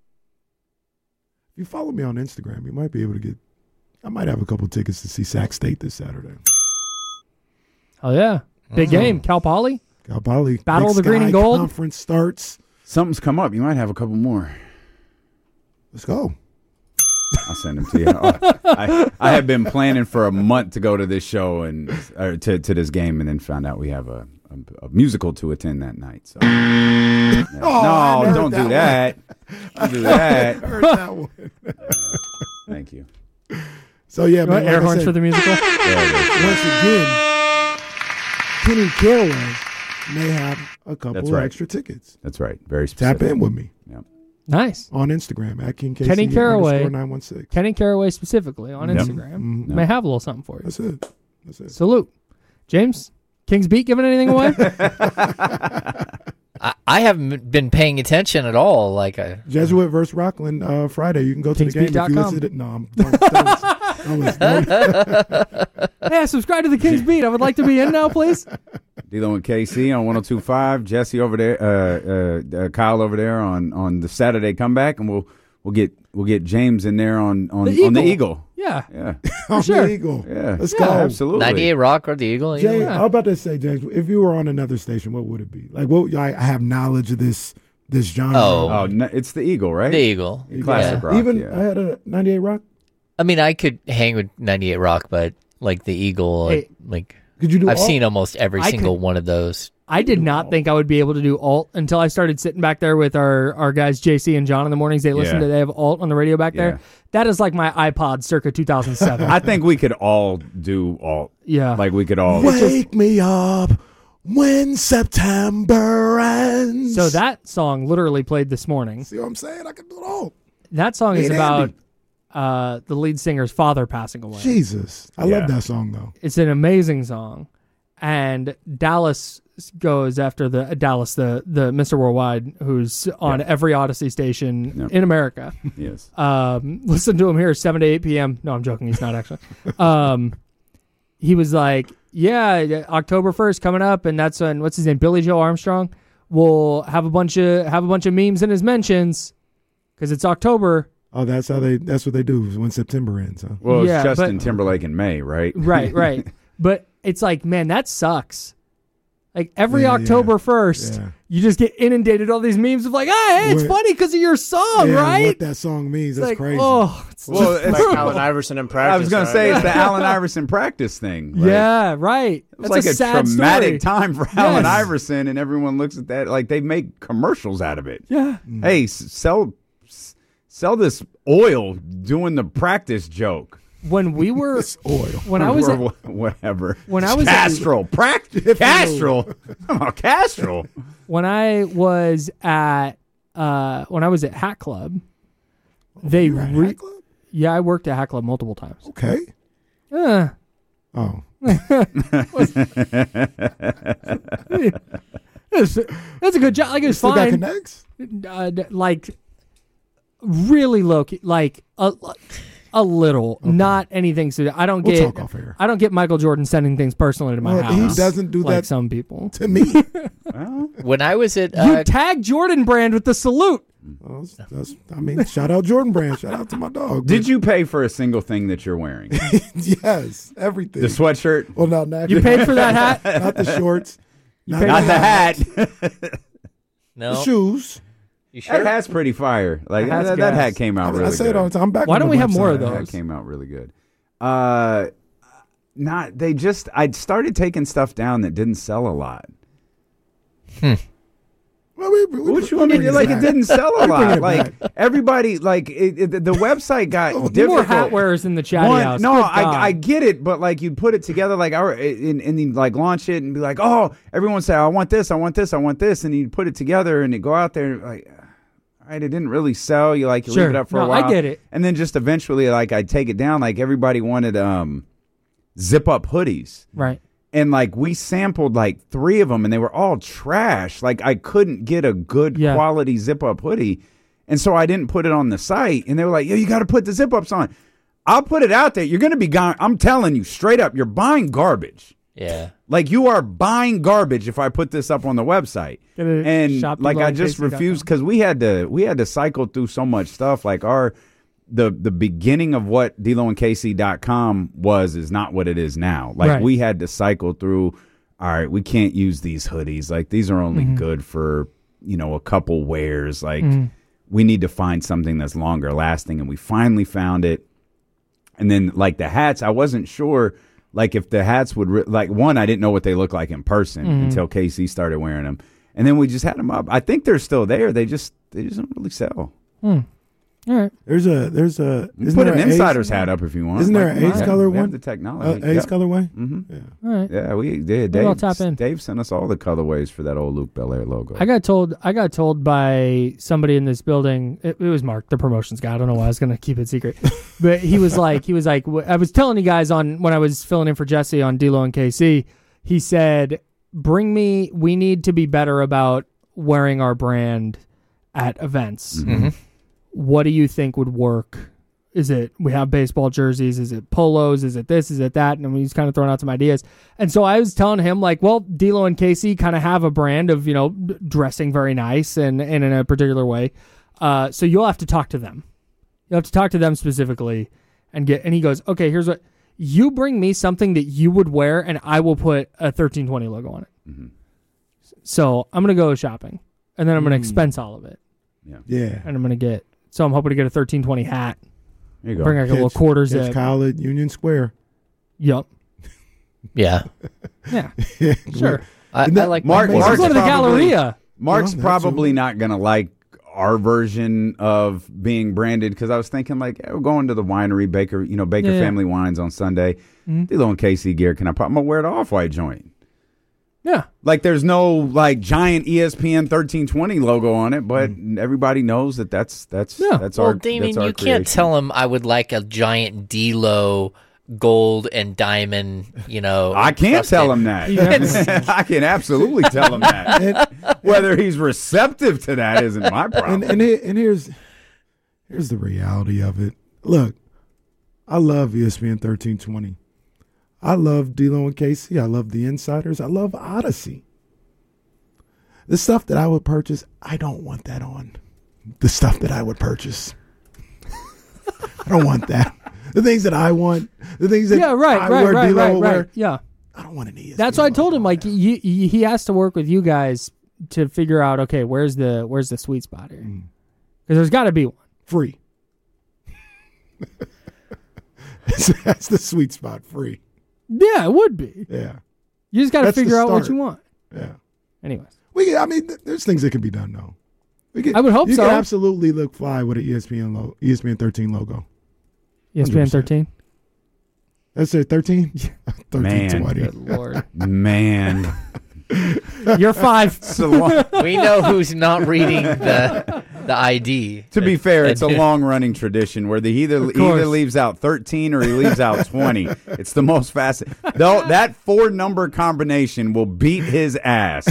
if you follow me on Instagram, you might be able to get. I might have a couple tickets to see Sac State this Saturday. oh yeah. Big game. Cal Poly. Cal Poly Battle Big of the Green Sky and Gold. Conference starts. Something's come up. You might have a couple more. Let's go. I'll send them to you. I have been planning for a month to go to this show and to this game, and then found out we have a musical to attend that night. So. Yeah. I No, heard don't that do that. Don't do that. Heard that one. Thank you. So yeah, man. Air like I horns said, for the musical. There it is. once again, Kenny Caraway may have a couple That's of right. extra tickets. That's right. Very specific. Tap in with me Yep. Nice. on Instagram at King Kenny Caraway. 916. Kenny Caraway specifically on Yep. Instagram. Mhm. May have a little something for you. That's it. That's it. Salute. James, King's Beat giving anything away? I haven't been paying attention at all. Like, Jesuit versus Rockland Friday. You can go to the game if you Kingsbeat.com. listen to. No, don't listen. Hey, subscribe to the King's Beat. I would like to be in now, please. Dealing with KC on 102.5. Jesse over there. Kyle over there on the Saturday comeback, and we'll get James in there on the Eagle. Yeah. Yeah. On sure. the Eagle. Yeah. Let's Yeah, go. absolutely. 98 Rock or the Eagle. James, Yeah. I was about to say, James, if you were on another station, what would it be? Like, what? I have knowledge of this genre. Oh. Oh, it's the Eagle, right? The Eagle. Classic Yeah. rock. Even yeah. I had a 98 Rock. I mean, I could hang with 98 Rock, but like the Eagle, Hey, like Could you do? I've all? seen almost every I single could- one of those. I did not think I would be able to do alt until I started sitting back there with our guys JC and John in the mornings. They listen Yeah. to they have alt on the radio back there. Yeah. That is like my iPod circa 2007. I think we could all do alt. Yeah. Like we could all. Wake me up when September ends. So that song literally played this morning. See what I'm saying? I can do it all. That song is Hey, about Andy. the lead singer's father passing away. Jesus, I Yeah. love that song though. It's an amazing song. And Dallas goes after the Mr. Worldwide, who's on every Odyssey station Yep. in America. Yes. Listen to him here 7 to 8 p.m. No, I'm joking. He's not actually. He was like, yeah, October 1st coming up, and that's when what's his name, Billy Joe Armstrong will have a bunch of memes in his mentions because it's October. Oh, that's what they do when September ends, huh? Well, Yeah, it's Justin but- Timberlake in May, right? Right. But it's like, man, that sucks. Like every Yeah, October 1st, Yeah. you just get inundated with all these memes of like, hey, it's What- funny because of your song, Yeah, right? what that song means, It's that's like, crazy. oh, it's Well, just it's Like Allen Iverson in practice. I was going right? to say it's the Allen Iverson practice thing. Like, yeah, right. It was That's like a sad traumatic story. time for Allen Yes. Iverson, and everyone looks at that like they make commercials out of it. Yeah. Hey, sell this oil doing the practice joke. When we were, It's oil. when I was, Or at, whatever. when I was at- Castrol, practice Castrol. Come on, Castrol. when I was at Hat Club, they You at Hat Club? yeah, I worked at Hat Club multiple times. Okay. Uh, Oh, that's a good job. Like it was still got fine. connects. Like really low key, like a little, not anything. So I don't We'll get. talk off air. I don't get Michael Jordan sending things personally to my Well, house. he doesn't do like that some people. to me. Well, When I was at You tag Jordan Brand with the salute. I mean, shout out Jordan Brand. Shout out to my dog. did you pay for a single thing that you're wearing? Yes, everything. The sweatshirt? Well, not You paid for that hat. not the shorts. Not, paid Not for the hat. no, the shoes. you That sure? hat's pretty fire. Like The hat's that gas. hat came out really I say good. it all the time. I'm back. Why on don't the we have more of website. those? That came out really good. I started taking stuff down that didn't sell a lot. Which one? Like it didn't sell a lot. Like everybody, like the website got difficult. More hat wearers in the chatty house. No, I get it, but like you'd put it together, like and then like launch it and be like, oh, everyone say I want this, I want this, I want this, and you put it together and you go out there like, all right, it didn't really sell. You leave it up for a while. I get it. And then just eventually, like I'd take it down. Like everybody wanted zip up hoodies, right? And like we sampled like 3 of them and they were all trash. Like I couldn't get a good quality zip up hoodie. And so I didn't put it on the site. And they were like, yo, you got to put the zip ups on. I'll put it out there. You're going to be gone. I'm telling you straight up, you're buying garbage. Yeah. Like you are buying garbage if I put this up on the website. And like I just refused because we had to cycle through so much stuff. Like the beginning of what DeLoandCasey.com is not what it is now. Like we had to cycle through, all right, we can't use these hoodies. Like these are only good for, a couple wears. Like we need to find something that's longer lasting. And we finally found it. And then like the hats, I wasn't sure like if the hats would, one, I didn't know what they look like in person until KC started wearing them. And then we just had them up. I think they're still there. They just don't really sell. All right. There's a. You put an Insider's hat up if you want. Isn't there an Ace color one? We have the technology. Ace colorway. Mm-hmm. Yeah. All right. Yeah, we did. Maybe I'll tap in. Dave sent us all the colorways for that old Luke Belair logo. I got told by somebody in this building. It was Mark, the promotions guy. I don't know why I was going to keep it secret, but he was like, I was telling you guys when I was filling in for Jesse on D-Lo and KC. He said, we need to be better about wearing our brand at events. Mm-hmm. What do you think would work? Is it we have baseball jerseys? Is it polos? Is it this? Is it that? And he's kind of throwing out some ideas. And so I was telling him, like, well, D-Lo and KC kind of have a brand of, dressing very nice and in a particular way. So you'll have to talk to them. You'll have to talk to them specifically and he goes, okay, here's what. You bring me something that you would wear and I will put a 1320 logo on it. Mm-hmm. So I'm going to go shopping and then I'm going to expense all of it. Yeah. And I'm going to so I'm hoping to get a 1320 hat. There you go. Bring like a little quarter zip. Kyle at Union Square. Yep. Yeah. Yeah. Sure. I like Mark's go to the Galleria. Mark's probably not going to like our version of being branded because I was thinking like, we're going to the winery, Baker Family Wines on Sunday. D-Lo and KC gear. I'm going to wear the Off-White joint. Yeah. Like there's no like giant ESPN 1320 logo on it, but everybody knows that's our Damien, that's our you creation. can't tell him I would like a giant D-Lo gold and diamond, I can't tell him that. I can absolutely tell him that. Whether he's receptive to that isn't my problem. And here's the reality of it. Look, I love ESPN 1320. I love D-Lo and KC. I love the Insiders. I love Odyssey. The stuff that I would purchase, I don't want that on. The stuff that I would purchase. I don't want that. The things that I want, the things that right. Yeah. I don't want an ESPN. That's why I told him, like, he has to work with you guys to figure out, okay, where's the sweet spot here? Because there's got to be one. Free. That's the sweet spot, free. Yeah, it would be. Yeah. You just got to figure out what you want. Yeah. Anyways. There's things that can be done, though. I would hope so. You can absolutely look fly with an ESPN 13 logo. ESPN 13? That's it, 13? 13, Good Lord. Man. You're 5. We know who's not reading the ID. To be fair, it's a long-running tradition where he either leaves out 13 or he leaves out 20. It's the most fascinating. Though that 4-number combination will beat his ass.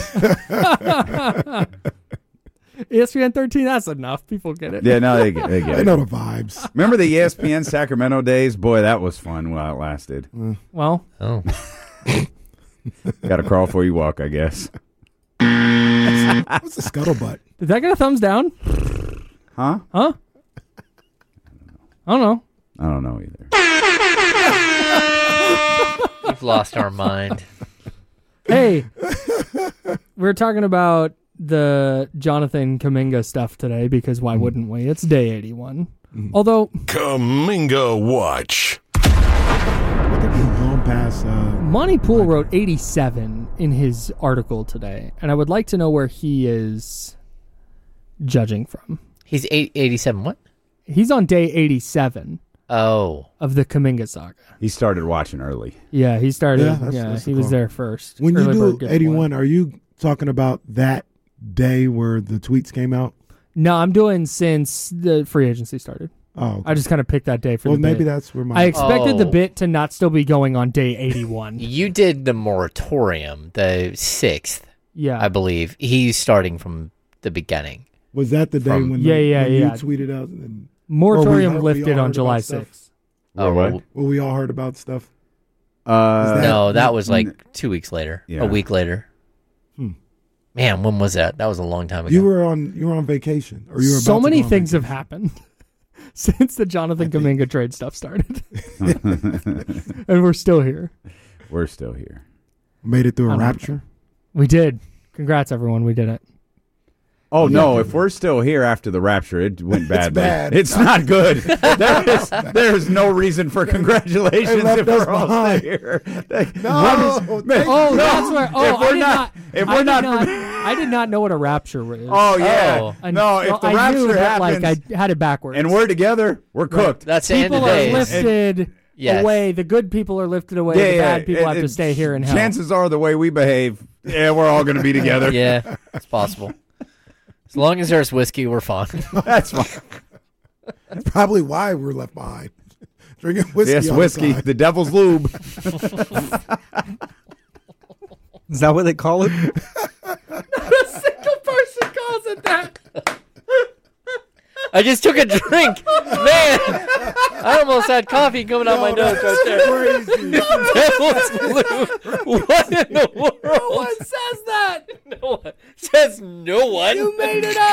ESPN 13, that's enough. People get it. Yeah, no, they get it. They know the vibes. Remember the ESPN Sacramento days? Boy, that was fun while it lasted. Well. Oh. Got to crawl before you walk, I guess. What's the scuttlebutt? Did that get a thumbs down? Huh? I don't know. I don't know either. We've lost our mind. Hey, we're talking about the Jonathan Kuminga stuff today because why wouldn't we? It's day 81. Although Kuminga Watch. I think we've gone past. Monty Poole wrote 87 in his article today, and I would like to know where he is judging from. He's 87. What? He's on day 87 Oh. of the Kuminga saga. He started watching early. Yeah, he started. Yeah, Yeah, that's he the was call. there first. When you Early bird do gets 81, one. are you talking about that day where the tweets came out? No, I'm doing since the free agency started. Oh, okay. I just kind of picked that day for well, the maybe bit. that's where my. I expected the Oh. bit to not still be going on day 81. You did the moratorium, the 6th, Yeah. I believe. He's starting from the beginning. was that the day from- when, Yeah, when yeah. you tweeted out? And, Moratorium we all lifted on heard July about stuff? 6th. Oh, what? well, we all heard about stuff. Uh, No, that was like 2 weeks later. Yeah. A week later. Man, when was that? That was a long time ago. You were on vacation, or you were So about to many go on things have vacation. happened since the Jonathan Kuminga trade stuff started. And we're still here. We're still here. Made it through I a don't rapture. We did. Congrats, everyone. We did it. Oh no! If we're still here after the rapture, it went badly. bad. It's not good. There is no reason for congratulations They left if us we're all behind. still here. No, Man, Oh, no. that's where. Oh, If we're not, if I we're did not, I did not know what a rapture was. oh yeah, Oh. no. If the I knew rapture that, happens like I had it backwards. and we're together, we're cooked. That's the end people of are days. lifted Yes. away. The good people are lifted away. the bad people have to stay here in hell. Chances are, the way we behave, yeah, we're all going to be together. Yeah, it's possible. As long as there's whiskey, we're fine. That's fine. that's probably why we're left behind. Drinking whiskey. Yes, all whiskey, the time. the devil's lube. Is that what they call it? A single person calls it that. I just took a drink. Man, I almost had coffee coming out my nose right there. Crazy. Devil's Lube. What in the world? No one says that. No one says no one. You made it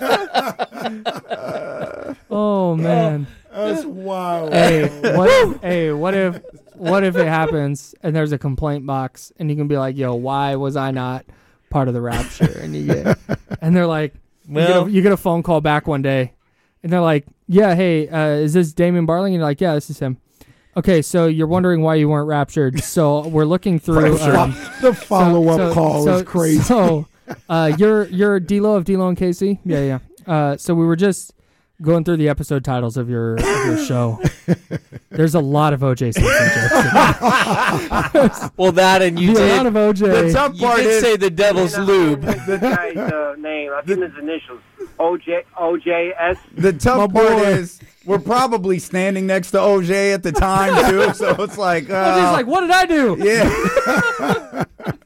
up. Oh man. That's wild. What if it happens and there's a complaint box and you can be like, yo, why was I not part of the rapture? And they're like, Well- you get a phone call back one day and they're like, yeah, hey, is this Damian Barling? And you're like, yeah, this is him. Okay, so you're wondering why you weren't raptured. So we're looking through The follow-up call is crazy. So you're D-Lo of D-Lo and Casey? Yeah. So we were just going through the episode titles of your show. There's a lot of OJ Simpson jokes. Well, that and you A did. lot of OJ. The tough You part did is, say the devil's lube. Good guy's name. I'll give him his initials. OJS. the tough My part boy. is, we're probably standing next to OJ at the time too. So it's like, OJ's like, what did I do? yeah.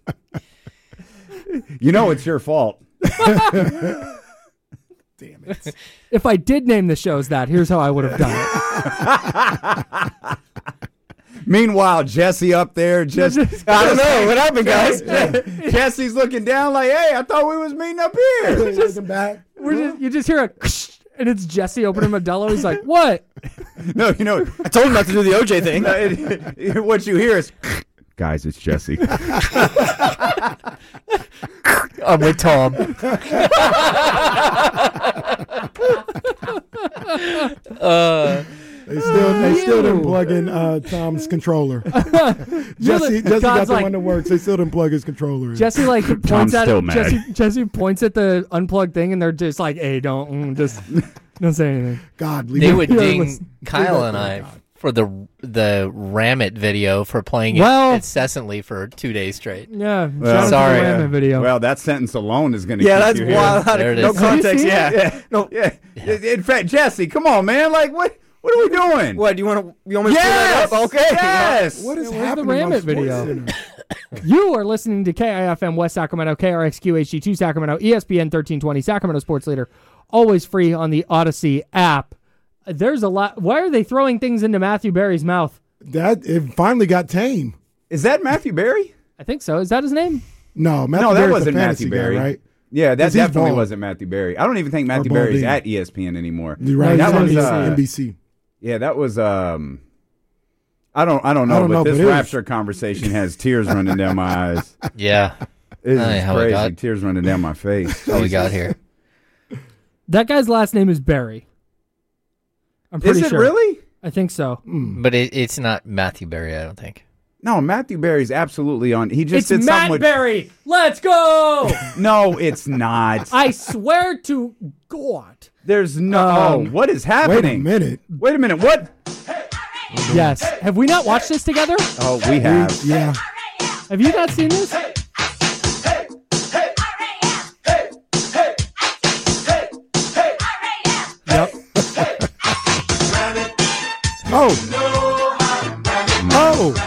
You know it's your fault. Damn it. If I did name the shows that, here's how I would have done it. Meanwhile, Jesse up there just I don't know what happened, guys. Jesse's looking down like, hey, I thought we was meeting up here. Looking back. You just hear a and it's Jesse opening Modelo. He's like, what? No, you know, I told him not to do the OJ thing. what you hear is, guys, it's Jesse. I'm with Tom. They still didn't plug in Tom's controller. Jesse got God's the like- one that works. They still didn't plug his controller in. Jesse like points at still it. mad. Jesse points at the unplugged thing, and they're just like, "Hey, don't say anything." God, leave They it. would Yeah, ding listen. Kyle and I for the Ramit video for playing it Well- incessantly for 2 days straight. Yeah, Well, shout out sorry. to the Ramen video. Well, that sentence alone is going to Yeah, keep that's you here. wild. There it No is. context. See? Yeah. No. Yeah. In fact, Jesse, come on, man. Like, what are we doing? What do you want me to pull Yes. that up? Okay. Yes. What is Yeah, where's the happening on Ramit video? SportsCenter? You are listening to KIFM West Sacramento, KRXQHD2 Sacramento, ESPN 1320 Sacramento Sports Leader, always free on the Odyssey app. There's a lot. Why are they throwing things into Matthew Berry's mouth? That it finally got tame. Is that Matthew Berry? I think so. Is that his name? No, Matthew No, that Berry's the wasn't fantasy Matthew Berry. guy, right? Yeah, that 'Cause he's definitely bald. wasn't Matthew Berry. I don't even think Matthew Or Berry's Baldini. at ESPN anymore. You're right. No, He's that on was, NBC. Yeah, that was I don't know, I don't but know, this but it was- rapture conversation has tears running down my eyes. Yeah, This Aye, is how we crazy. got- Tears running down my face. how we got here. That guy's last name is Berry. I'm pretty Is it sure. really? I think so. But it's not Matthew Berry, I don't think. No, Matthew Berry's absolutely on. He just did It's something Matt with. Berry. Let's go. No, it's not. I swear to God. There's no. What is Wait a happening? minute. Wait a minute. What? Yes. Have we not watched this together? Oh, we have. Yeah. Have you not seen this? Yep. Oh. Oh.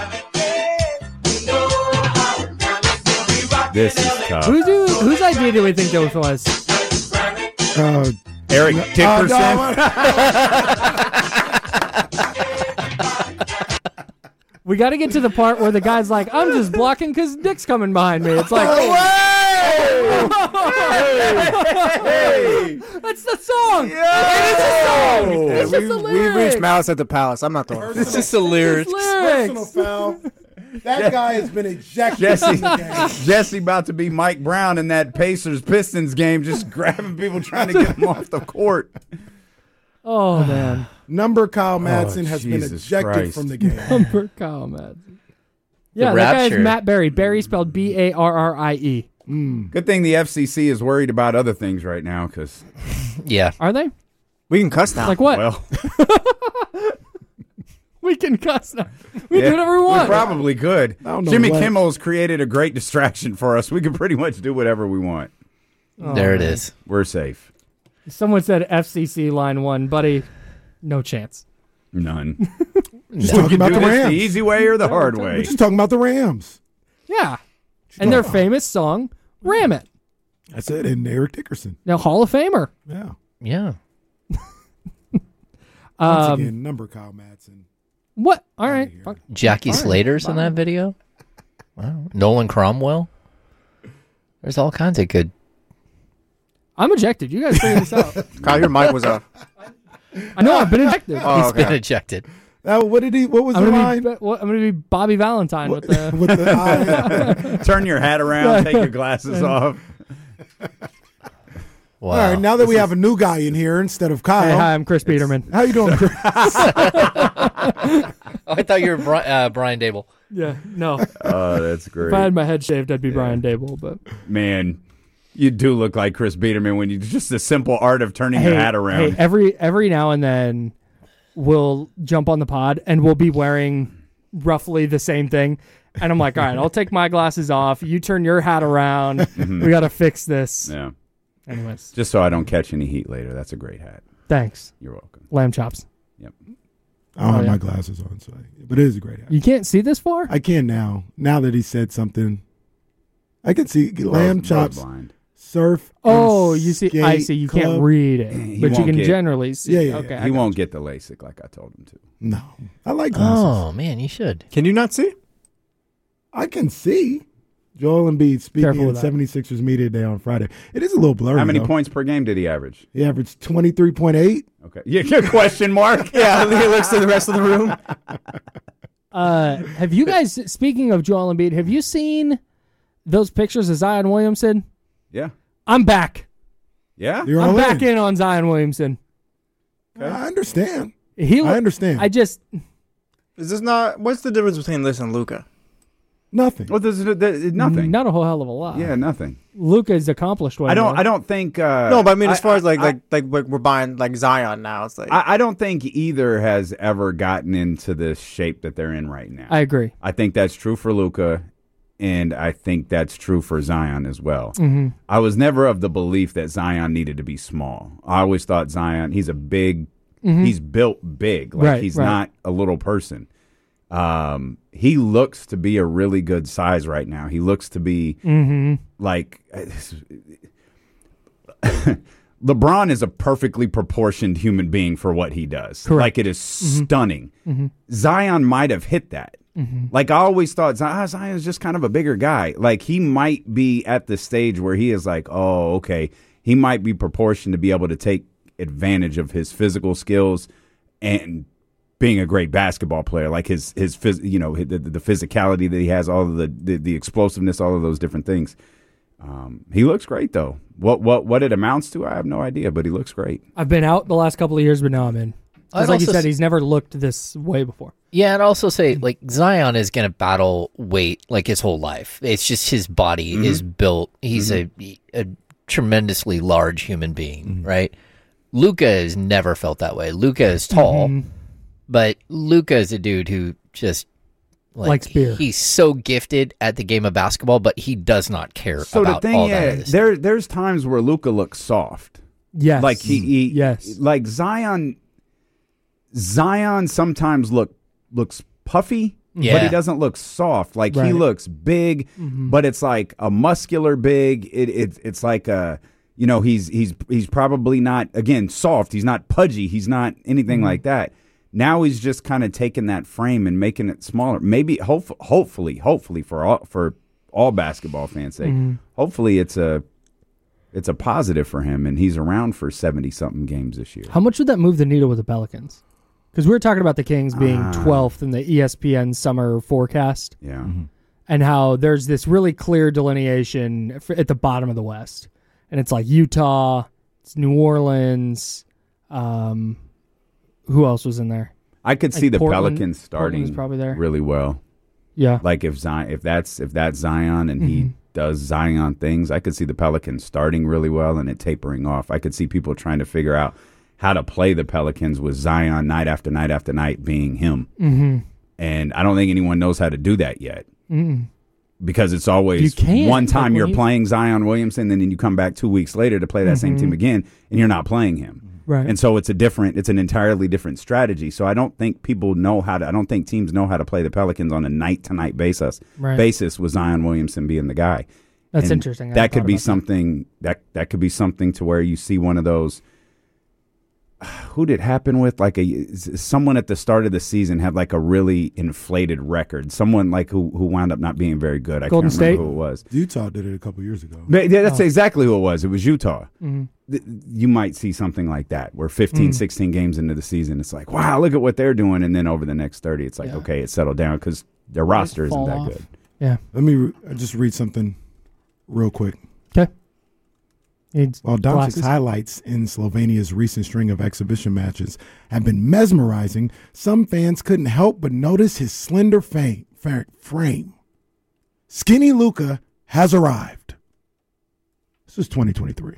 This is tough. Whose idea do we think this was? Eric Dickerson. We got to get to the part where the guy's like, I'm just blocking because Dick's coming behind me. It's like, that's the song. It is a song. It's just the we lyrics. reached Malice at the Palace. I'm not throwing. It's just the lyrics. Personal Lyrics. foul. That guy has been ejected from the game. Jesse about to be Mike Brown in that Pacers-Pistons game, just grabbing people trying to get them off the court. Oh, man. Number Kyle Madsen has been Jesus ejected Christ. from the game. Number Kyle Madsen. Yeah, that guy is Rapture. Matt Berry. Berry spelled Barrie. Good thing the FCC is worried about other things right now, because, Yeah. Are they? We can cuss now. Like what? well, We can cuss now. We yeah, do whatever we want. we probably could. don't know Jimmy what. Kimmel's created a great distraction for us. We can pretty much do whatever we want. There it is. We're safe. Someone said FCC line 1, buddy. No chance. None. Just talking about Do the this Rams. the easy way or the hard We're way. just talking about the Rams. Yeah. And their famous song, Ram It. That's it. And Eric Dickerson. Now, Hall of Famer. Yeah. Yeah. Once again, number Kyle Madsen. What? All right. here. Fuck. Jackie All right, Slater's in fine. that video. Wow. Nolan Cromwell. There's all kinds of good. I'm ejected. You guys figure this out. Kyle, your mic was off. I know I've been ejected. Oh, He's okay. been ejected. What was I'm the gonna, line? be, I'm gonna be Bobby Valentine with the. With the eye. Turn your hat around, take your glasses off. Wow. All right, now that we have a new guy in here instead of Kyle. Hey, hi, I'm Chris Peterman. How you doing, Chris? Oh, I thought you were Brian Dable. Yeah, no. Oh, that's great. If I had my head shaved, I'd be Brian Dable. But Man, you do look like Chris Biederman when you just the simple art of turning your hat around. Hey, every now and then, we'll jump on the pod and we'll be wearing roughly the same thing. And I'm like, all right, I'll take my glasses off. You turn your hat around. We got to fix this. Yeah. Anyways, Just so I don't catch any heat later. That's a great hat. thanks. You're welcome. Lamb chops. Yep. I don't have yeah. my glasses on, so but it is a great hat. You can't see this far? I can now. Now that he said something, I can see lamb Both chops, blind. surf. Oh, and you see. skate I see. You can't club. read it, He but you won't can get- generally see. Yeah, yeah, Okay, yeah. I He got won't get the LASIK like I told him to. No, I like glasses. Oh man, you should. Can you not see? I can see. Joel Embiid speaking Careful at with that. 76ers media day on Friday. It is a little blurry. How many though. points per game did he average? He averaged 23.8. Okay. Yeah, good question mark. Yeah, he looks to the rest of the room. Have you guys? Speaking of Joel Embiid, have you seen those pictures of Zion Williamson? Yeah. I'm back. Yeah? You're I'm all back in on Zion Williamson. I understand. He. I understand. I just. Is this not? What's the difference between this and Luca? Nothing. Well, there's nothing. Not a whole hell of a lot. Yeah, nothing. Luka's accomplished what I don't think No, but I mean, as far as like we're buying like Zion now, it's like I don't think either has ever gotten into the shape that they're in right now. I agree. I think that's true for Luka, and I think that's true for Zion as well. Mm-hmm. I was never of the belief that Zion needed to be small. I always thought Zion, he's a big, he's built big. Like Right, he's right. not a little person. He looks to be a really good size right now. He looks to be like LeBron is a perfectly proportioned human being for what he does. Correct. Like it is stunning. Zion might have hit that. Like I always thought Zion is just kind of a bigger guy. Like he might be at the stage where he is like, oh, okay. He might be proportioned to be able to take advantage of his physical skills and being a great basketball player, like his the physicality that he has, all of the explosiveness, all of those different things. He looks great though. What it amounts to, I have no idea, but he looks great. I've been out the last couple of years, but now I'm in. I'd Just like you also said, he's never looked this way before. Yeah, and also say, like, Zion is going to battle weight, like, his whole life. It's just his body is built. He's a tremendously large human being, right? Luka has never felt that way. Luka is tall, but Luka is a dude who just, like, likes beer. He's so gifted at the game of basketball, but he does not care So about the thing all that. is, there's times where Luka looks soft. Yes. Like yes. like Zion sometimes looks puffy, but Yeah. he doesn't look soft. Like he Right. looks big, but it's like a muscular big. It's like a, you know, he's probably not, again, soft. He's not pudgy. He's not anything like that. Now he's just kind of taking that frame and making it smaller. Maybe hopefully for all basketball fans' sake, hopefully it's a positive for him, and he's around for 70-something games this year. How much would that move the needle with the Pelicans? Because we were talking about the Kings being 12th in the ESPN summer forecast, Yeah. and how there's this really clear delineation at the bottom of the West. And it's like Utah, it's New Orleans. Who else was in there? I could Like see the Portland- Pelicans starting Portland's probably there. really well. Yeah. Like if that's Zion and he does Zion things, I could see the Pelicans starting really well and it tapering off. I could see people trying to figure out how to play the Pelicans with Zion night after night after night being him. And I don't think anyone knows how to do that yet. Because it's always You can't. one time Like, you're when you- playing Zion Williamson, and then you come back 2 weeks later to play that same team again, and you're not playing him. Right. And so it's an entirely different strategy. So I don't think people know how to. I don't think teams know how to play the Pelicans on a night to night basis with Zion Williamson being the guy. That's And interesting. I That hadn't could thought be about something that could be something to where you see one of those. Who did it happen with? Like someone at the start of the season had like a really inflated record. Someone like who wound up not being very good. I Golden can't remember State? who it was. Utah did it a couple years ago. But yeah, that's exactly who it was. It was Utah. You might see something like that where 15, 16 games into the season, it's like, wow, look at what they're doing. And then over the next 30, it's like, okay, it settled down because their roster isn't fall that off. good. Yeah. Let me just read something real quick. Okay. While Doncic's highlights in Slovenia's recent string of exhibition matches have been mesmerizing, some fans couldn't help but notice his slender frame. Skinny Luka has arrived. This is 2023.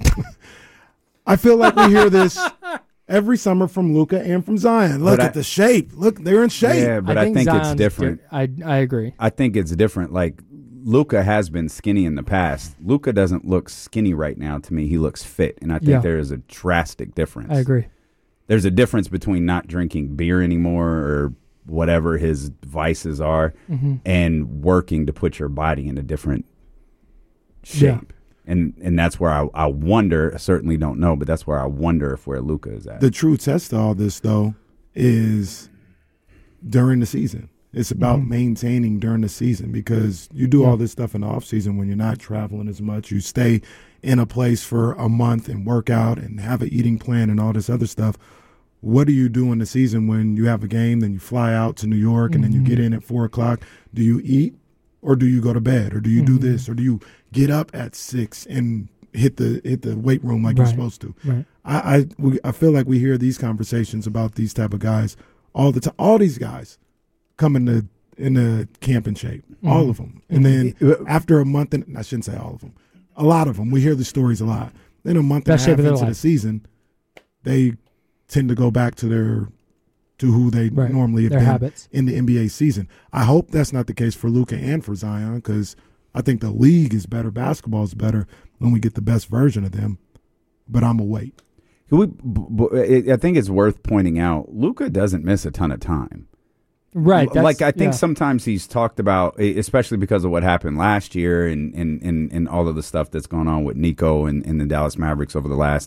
I feel like we hear this every summer from Luka and from Zion. Look at the shape. Look, they're in shape. Yeah, but I think it's Zion's different. I agree. I think it's different. Like Luka has been skinny in the past. Luka doesn't look skinny right now to me. He looks fit, and I think there is a drastic difference. I agree. There's a difference between not drinking beer anymore or whatever his vices are and working to put your body in a different shape. Yeah. And that's where I wonder, I certainly don't know, but that's where I wonder if where Luka is at. The true test to all this, though, is during the season. It's about maintaining during the season because you do all this stuff in the off season when you're not traveling as much. You stay in a place for a month and work out and have an eating plan and all this other stuff. What do you do in the season when you have a game, then you fly out to New York and then you get in at 4 o'clock? Do you eat or do you go to bed or do you do this or do you get up at 6 and hit the weight room like you're supposed to? Right. I feel like we hear these conversations about these type of guys all the time. All these guys come in the camp in shape, all of them. And then after a month, and I shouldn't say all of them, a lot of them, we hear the stories a lot. Then a month and a half into the season, they tend to go back to who they normally have been habits in the NBA season. I hope that's not the case for Luka and for Zion because I think the league is better, basketball is better when we get the best version of them. But I'm a wait. I think it's worth pointing out, Luka doesn't miss a ton of time. Right. Like I think sometimes he's talked about, especially because of what happened last year and all of the stuff that's going on with Nico and the Dallas Mavericks over the last,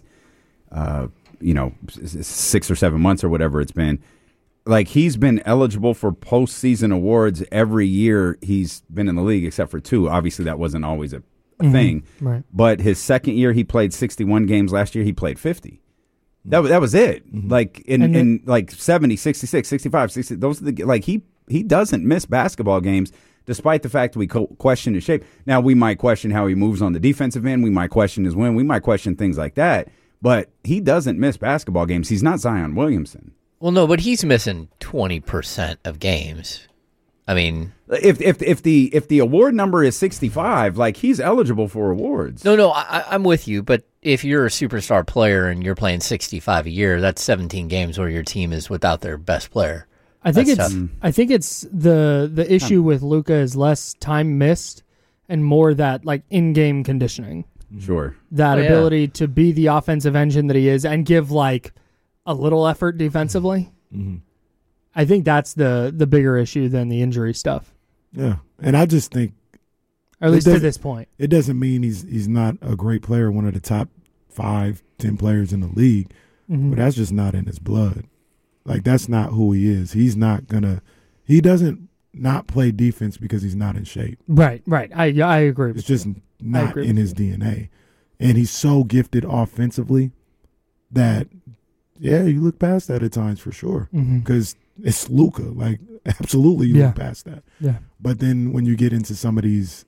6 or 7 months or whatever it's been. Like he's been eligible for postseason awards every year he's been in the league except for 2. Obviously, that wasn't always a thing. Right. But his second year, he played 61 games. Last year, he played 50. That was it. Like in like 70, 66, 65, 60. Those are he doesn't miss basketball games, despite the fact that we question his shape. Now we might question how he moves on the defensive end. We might question his win. We might question things like that. But he doesn't miss basketball games. He's not Zion Williamson. Well, no, but he's missing 20% of games. I mean, If the award number is 65, like he's eligible for awards. no, I'm with you. But if you're a superstar player and you're playing 65 a year, that's 17 games where your team is without their best player. I think That's it's tough. I think it's the issue with Luka is less time missed and more that like in-game conditioning. Sure. That Oh, yeah. ability to be the offensive engine that he is and give like a little effort defensively. I think that's the bigger issue than the injury stuff, Yeah, and I just think or at least to doesn't- this point. it doesn't mean he's not a great player, one of the top 5-10 players in the league, but that's just not in his blood. Like that's not who he is. He's not gonna. He doesn't not play defense because he's not in shape. Right. I agree. It's just not agree in with his DNA, and he's so gifted offensively that you look past that at times for sure because it's Luka. Like absolutely, you Yeah. look past that. Yeah. But then when you get into some of these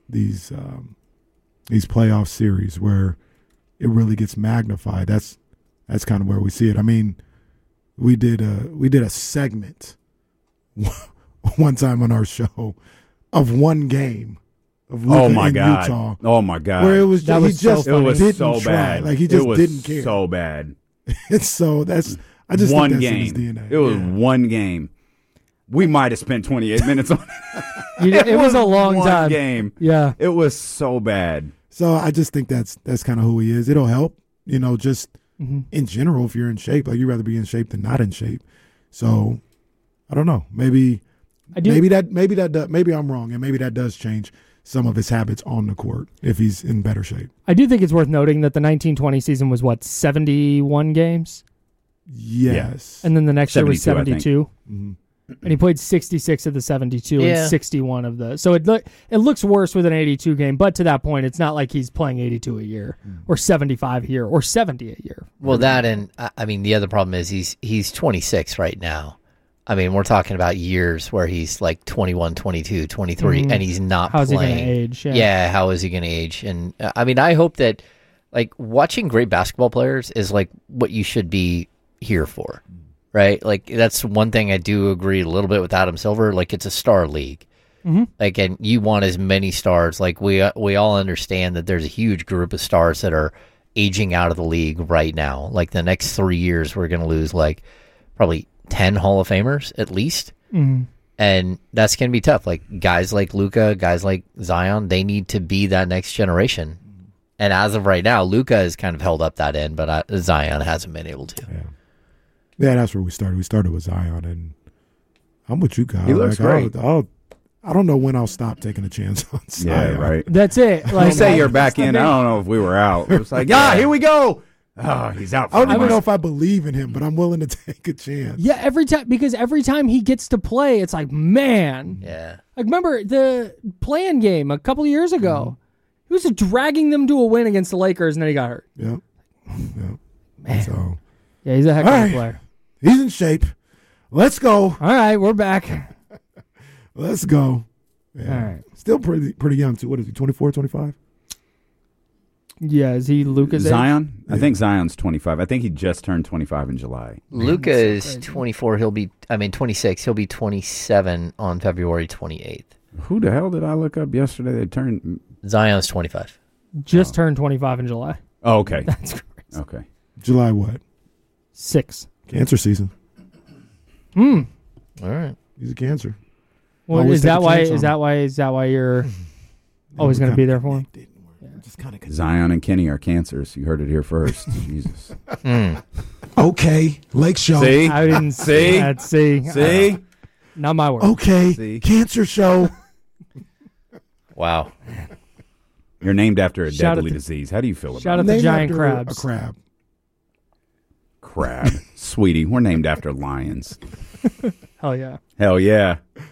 playoff series where it really gets magnified, that's kind of where we see it. I mean, we did a segment one time on our show of one game of Luka Oh my in god. Utah, Oh my god. where it was That he was so just funny. it was didn't so try. bad. Like he just it was didn't care. So bad. And so I just One think that's game. in his DNA. It was Yeah. one game. We might have spent 28 minutes on it. It was a long one time. game. Yeah. It was so bad. So I just think that's kind of who he is. It'll help, just in general if you're in shape. Like you'd rather be in shape than not in shape. So I don't know. Maybe maybe I'm wrong, and maybe that does change some of his habits on the court if he's in better shape. I do think it's worth noting that the 1920 season was 71 games, Yes. and then the next year was 72, I think. 72. Mhm. And he played 66 of the 72 Yeah. and 61 of the. So it looks worse with an 82 game, but to that point, it's not like he's playing 82 a year or 75 a year or 70 a year. Well, that and I mean the other problem is he's 26 right now. I mean, we're talking about years where he's like 21, 22, 23, and he's not How's he playing. going to age? Yeah, how is he going to age? And I mean, I hope that like watching great basketball players is like what you should be here for, right? Like that's one thing I do agree a little bit with Adam Silver. Like it's a star league. Like, and you want as many stars. Like we all understand that there's a huge group of stars that are aging out of the league right now. Like the next 3 years, we're going to lose like probably 10 Hall of Famers at least. And that's going to be tough. Like guys like Luka, guys like Zion, they need to be that next generation. And as of right now, Luka has kind of held up that end, but Zion hasn't been able to. Yeah, that's where we started. We started with Zion, and I'm with you, Kyle. He looks great. I don't know when I'll stop taking a chance on Zion. Yeah, right. That's it. You Like say you're back in. I don't know if we were out. It was like, here we go. Oh, he's out. I don't for even months. know if I believe in him, but I'm willing to take a chance. Yeah, every time he gets to play, it's like, man. Yeah. Like remember the play-in game a couple of years ago? He was dragging them to a win against the Lakers, and then he got hurt. Yep. So Yeah, he's a heck of All a right. player. he's in shape. Let's go. All right, we're back. Let's go. Yeah. All right. Still pretty young too. What is he? 24, 25? Yeah, is he Luka's age? Zion? I think Zion's 25. I think he just turned 25 in July. Luka is 24. 26. He'll be 27 on February 28th. Who the hell did I look up yesterday? They turned. Zion's 25. Just turned 25 in July. Oh, okay. That's crazy. Okay. July what? 6. Cancer season. All right. He's a cancer. Well, Always is take a that why? chance on Is that why you're always going to be there for him? Just kind of Zion and Kenny are cancers. You heard it here first. Jesus. okay. Lake Show. See? I didn't See? see. See? Not my word. Okay. See? Cancer show. Wow. You're named after a Shout out deadly to- disease. How do you feel Shout about out it? to Named giant after crabs. A crab. Crab? Sweetie, we're named after lions. Hell yeah. Hell yeah.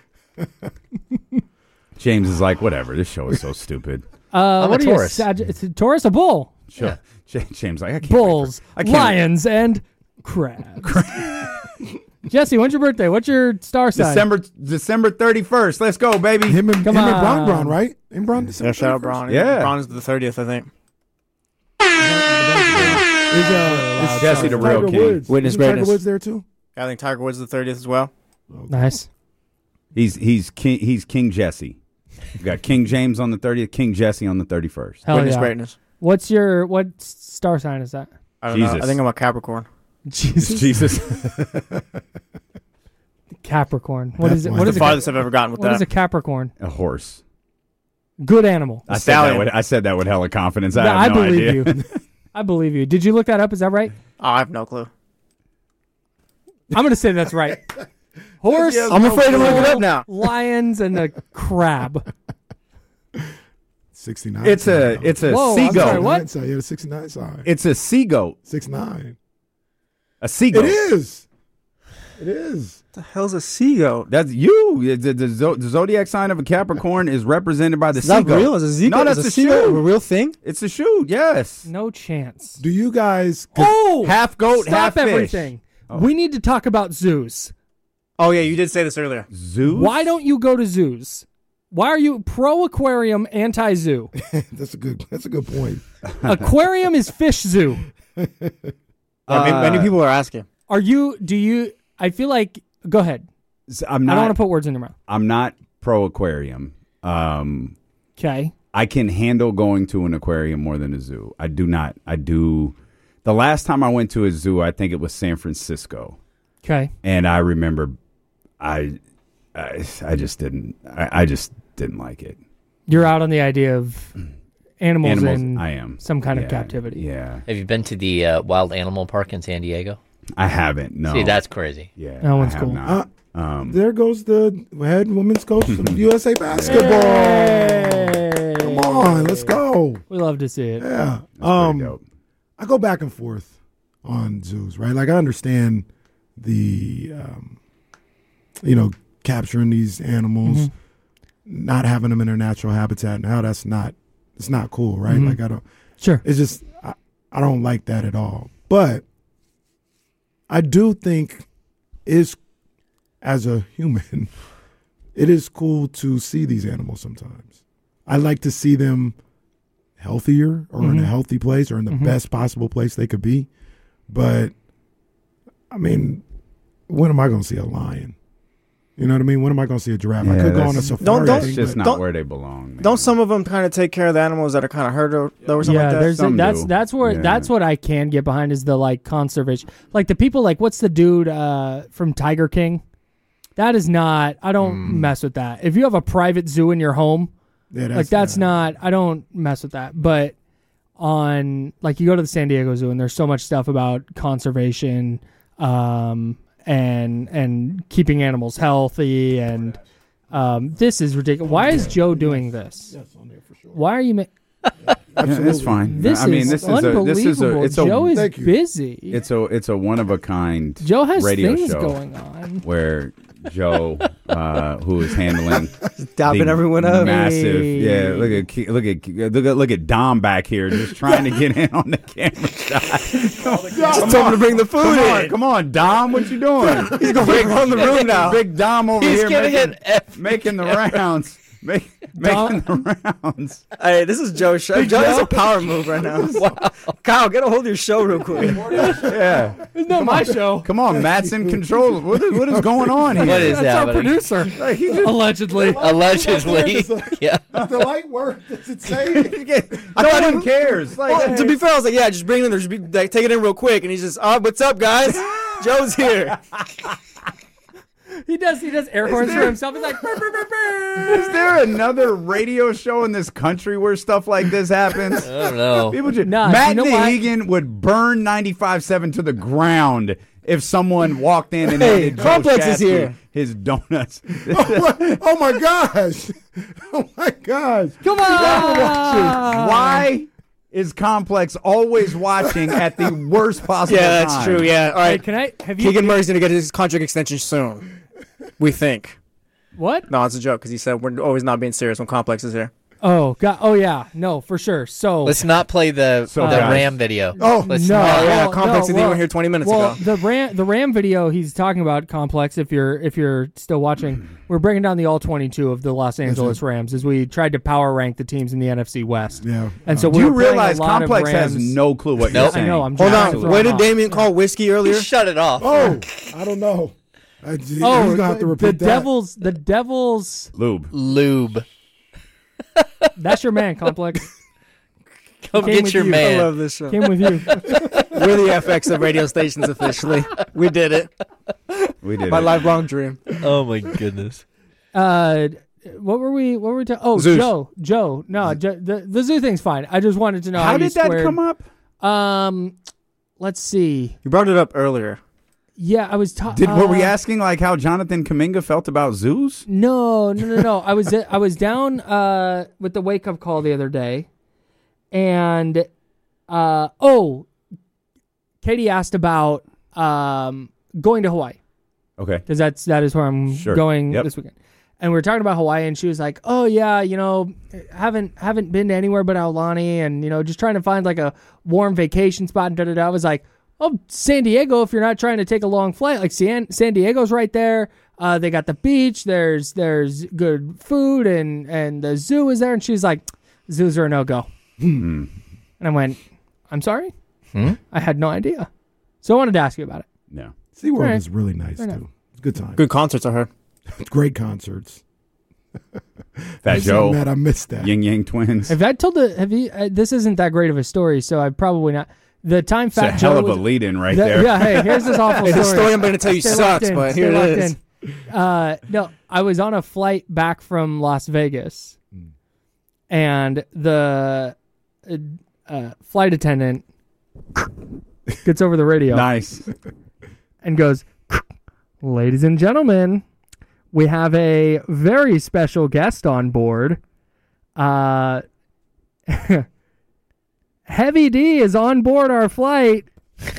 James is like, whatever. This show is so stupid. I'm what a are you, Taurus. it's a Taurus, a bull, Sure. James like, I can't. bulls, I can't. lions, and crabs. Jesse, when's your birthday? What's your star sign? December 31st. Let's go, baby. Him and Come Bron, on. right? And Bron. Yeah, shout out Braun. Yeah. Braun's the 30th, I think. Is Jesse the real Tiger king. Woods. Witness Isn't Tiger greatness. Woods there too? I think Tiger Woods is the 30th as well. Nice. He's King Jesse. We got King James on the 30th, King Jesse on the 31st. Hell Witness yeah. greatness. What star sign is that? I don't know. Jesus. I think I'm a Capricorn. Jesus. Capricorn. What is it? That's What The is farthest I've ever gotten with What is a that. Capricorn? A horse. Good animal. I stallion. said that with hella confidence. I Yeah, have no believe idea. you. I believe you. Did you look that up? Is that right? Oh, I have no clue. I'm going to say that's right. Horse. I'm afraid to look it up now. Lions and a crab. 69. It's a Whoa, sea I'm sorry, goat. what? Yeah, the 69 side. It's a sea goat. 6'9". A sea It goat. is. It is. What the hell's a sea goat? That's you. The zodiac sign of a Capricorn is represented by the Is sea that goat. real? Is a sea No, goat? that's is a a sea goat a shoe. real thing? It's a shoe. Yes. No chance. Do you guys? Oh, Half goat, stop half fish. everything. We need to talk about zoos. Oh, yeah, you did say this earlier. Zoos? Why don't you go to zoos? Why are you pro aquarium, anti zoo? That's a good point. Aquarium is fish zoo. Many people are asking. I feel like, go ahead. I'm I don't want not. to put words in your mouth. I'm not pro aquarium. Okay. I can handle going to an aquarium more than a zoo. I do not. I do. The last time I went to a zoo, I think it was San Francisco, Okay. and I remember, I just didn't. I just didn't like it. You're out on the idea of animals in I am some kind of Yeah, captivity. Yeah, Have you been to the Wild Animal Park in San Diego? I haven't. No, See, that's crazy. yeah. That one's I have cool. not. There goes the head women's coach of USA basketball. Hey. Come on, let's go. We love to see it. Yeah. That's pretty dope. I go back and forth on zoos, right? Like I understand the, capturing these animals, not having them in their natural habitat, and how it's not cool, right? Like I don't. Sure. It's just I don't like that at all. But I do think as a human, it is cool to see these animals sometimes. I like to see them healthier or in a healthy place or in the best possible place they could be. But, I mean, when am I going to see a lion? You know what I mean? When am I going to see a giraffe? I Yeah, could go on a that's- safari. don't- That's just but- not where they belong. Man. Don't some of them kind of take care of the animals that are kind of hurt or something Yeah, like that? there's Some do. that's where Yeah. that's what I can get behind is the like conservation. Like the people like what's the dude from Tiger King? That is not. I don't mess with that. If you have a private zoo in your home, Yeah, like that's not. I don't mess with that. But on like you go to the San Diego Zoo and there's so much stuff about conservation, and keeping animals healthy and this is ridiculous. Why is Joe doing this? Why are you? Yeah, it's fine. This I mean, is this is unbelievable. it's Joe is Thank you. busy. it's a one of a kind. Joe has radio things show going on. where Joe, who is handling Dapping the everyone up. massive. Hey. Yeah, look at Dom back here, just trying to get in on the camera shot. Just told him to bring the food in. Come on, Dom, what you doing? He's going to run the room now. Big Dom over He's here getting making the rounds. Making the rounds. Hey, this is Joe's show. Joe has a power move right now. Wow. Kyle, get a hold of your show real quick. Yeah. It's not my show. Come on, Matt's in control. What is going on here? What is That's our happening? producer. Like, he just, Allegedly. Allegedly. Yeah. Does the light work? Does it say? no one cares. Like, Well, to be fair, I was like, yeah, just bring it in. Just like, take it in real quick. And he's just, what's up, guys? Joe's here. He does air horns for himself. He's like, "Brr, brr, brr, brr." is there another radio show in this country where stuff like this happens? I don't know. People just, Nah, Matt you know what? Nahigian would burn 95.7 to the ground if someone walked in and Hey, handed Joe Complex is Shasky here. his donuts. Oh my gosh! Oh my gosh! Come on. Why is Complex always watching at the worst possible Yeah, time? that's true. Yeah. All Hey, right. can I have you? Keegan Murray's going to get his contract extension soon. We think. What? No, it's a joke because he said we're always not being serious when Complex is here. Oh God! Oh yeah, no, for sure. So Let's not play the guys. Ram video. Oh, Let's no, not. yeah, well, Complex no, didn't even well- here 20 minutes well, ago. the Ram video he's talking about, Complex. If you're still watching, we're breaking down the all 22 of the Los Angeles Rams as we tried to power rank the teams in the NFC West. Yeah. And so Do we you were playing realize a lot of Complex has Rams. no clue what Nope. you're I saying? know. I'm Hold trying to on. throw Where him did off. Damien call whiskey earlier? Shut it off. Oh, I don't know. He's Oh, gonna have to repeat the that. Devil's. Lube. That's your man, Complex. Come came get with your you. I man. love this show. Came with you. We're the FX of radio stations officially. We did it. We did My it. lifelong dream. Oh my goodness. What were we talking? Oh, Zeus. Joe. No, the zoo thing's fine. I just wanted to know how, How you did that squared- come up? Let's see. You brought it up earlier. Yeah, I was talking. Were we asking like how Jonathan Kuminga felt about zoos? No. I was down with the wake up call the other day, and Katie asked about going to Hawaii Okay. because that is where I'm Sure. going Yep. this weekend. And we were talking about Hawaii, and she was like, "Oh yeah, haven't been to anywhere but Aulani, and just trying to find like a warm vacation spot." And da. I was like, "Oh, San Diego, if you're not trying to take a long flight, like San Diego's right there. They got the beach. There's good food, and the zoo is there." And she's like, "Zoos are a no go." And I went, "I'm sorry, I had no idea." So I wanted to ask you about it. No. SeaWorld Right. is really nice, Fair enough. too. It's a good time. Good concerts, I heard. Great concerts. Fat Joe. Matt, I missed that. Yin Yang Twins. Have you? This isn't that great of a story, so I probably not. The time It's a Fat hell Joe of a was, lead-in right the- there. Yeah, hey, here's this awful Hey, story. the story I'm going to tell you Stay locked sucks, in, but stay here it locked is. in. No, I was on a flight back from Las Vegas, and the flight attendant gets over the radio Nice. and goes, "Ladies and gentlemen, we have a very special guest on board. Heavy D is on board our flight."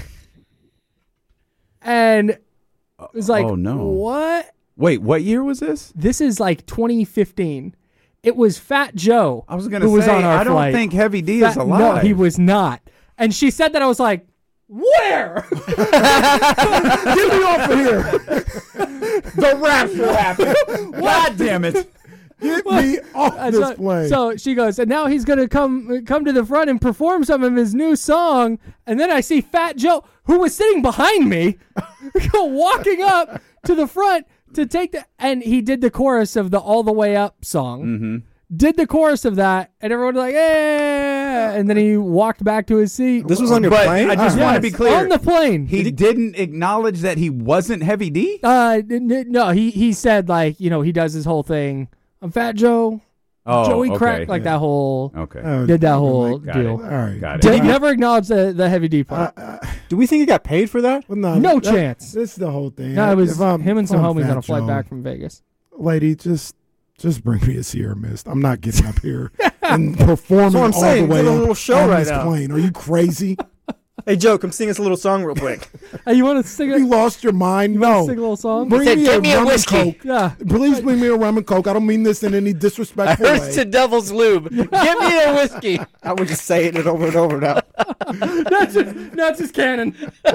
And it was like, Oh, no. What? Wait, what year was this? This is like 2015. It was Fat Joe. I was going who to was say, on our I don't flight. think Heavy D is No, alive. he was not. And she said that. I was like, where? Get me off of here. The rapture happened. God damn it. Get me off this plane. So she goes, and now he's gonna come to the front and perform some of his new song. And then I see Fat Joe, who was sitting behind me, walking up to the front to take and he did the chorus of the All the Way Up song. Mm-hmm. Did the chorus of that, and everyone was like, "Yeah!" And then he walked back to his seat. This was on your But plane? I just want to be Yes, clear. on the plane. He didn't acknowledge that he wasn't Heavy D? No, he said like he does his whole thing. I'm Fat Joe, Oh, Joey okay. Crack, like that whole Okay. did that whole Got deal. it. All right. Got Did it. he never acknowledge the Heavy D part? Do we think he got paid for that? Well, No chance. This is the whole thing. No, it was If I'm- him and if some I'm homies Fat on a flight Joe, back from Vegas. Lady, just bring me a Sierra Mist. I'm not getting up here and performing That's what I'm all saying. the way It's a up little show on right this now. plane. Are you crazy? Hey, Joe, come sing us a little song real quick. Hey, you want to sing you lost your mind? sing No. a little song? Bring said, me "Get a me a rum and whiskey." Coke. Yeah. Please bring me a rum and Coke. I don't mean this in any I disrespectful heard way. to Devil's Lube. Give me a whiskey. I would just say it over and over now. That's just canon.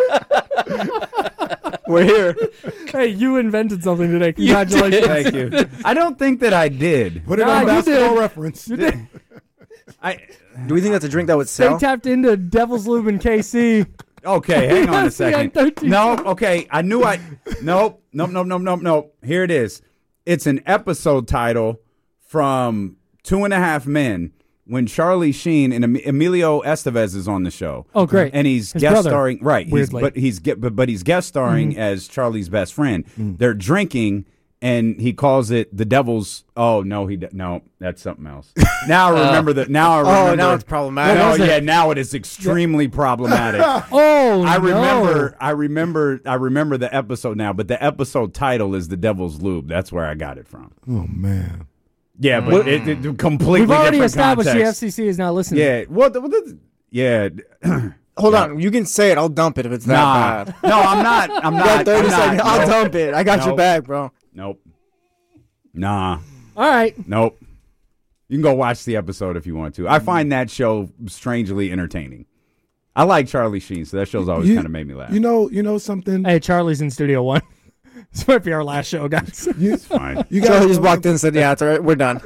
We're here. Hey, you invented something today. Congratulations. Thank you. I don't think that I did. Put it Nah, on you Basketball did. Reference. Do we think that's a drink that would They sell? tapped into Devil's Lube and KC. Okay, hang on a second. 13. No, okay, I knew I. Nope. Here it is. It's an episode title from 2.5 Men when Charlie Sheen and Emilio Estevez is on the show. Oh, great. And he's His guest brother, starring. Right. weirdly. But he's guest starring as Charlie's best friend. They're drinking. And he calls it the Devil's. Oh no, no, that's something else. Now I remember that. Now I remember. Oh, now it's problematic. No, What was yeah, it? now it is extremely problematic. Oh, I no. remember the episode now, but the episode title is The Devil's Lube. That's where I got it from. Oh, man. Yeah, but it completely We've already different established context. the FCC is not listening. Yeah, yeah. Hold on. You can say it. I'll dump it if it's Nah, that bad. no, I'm not. I'm You not. got 30 I'm not. seconds. I'll Nope. dump it. I got your Nope. back, bro. Nope. Nah. All right. Nope. You can go watch the episode if you want to. I find that show strangely entertaining. I like Charlie Sheen, so that show's always kind of made me laugh. You know something? Hey, Charlie's in Studio One. This might be our last show, guys. It's fine. You Charlie guys just know walked in and said, "Yeah, it's all right. We're done."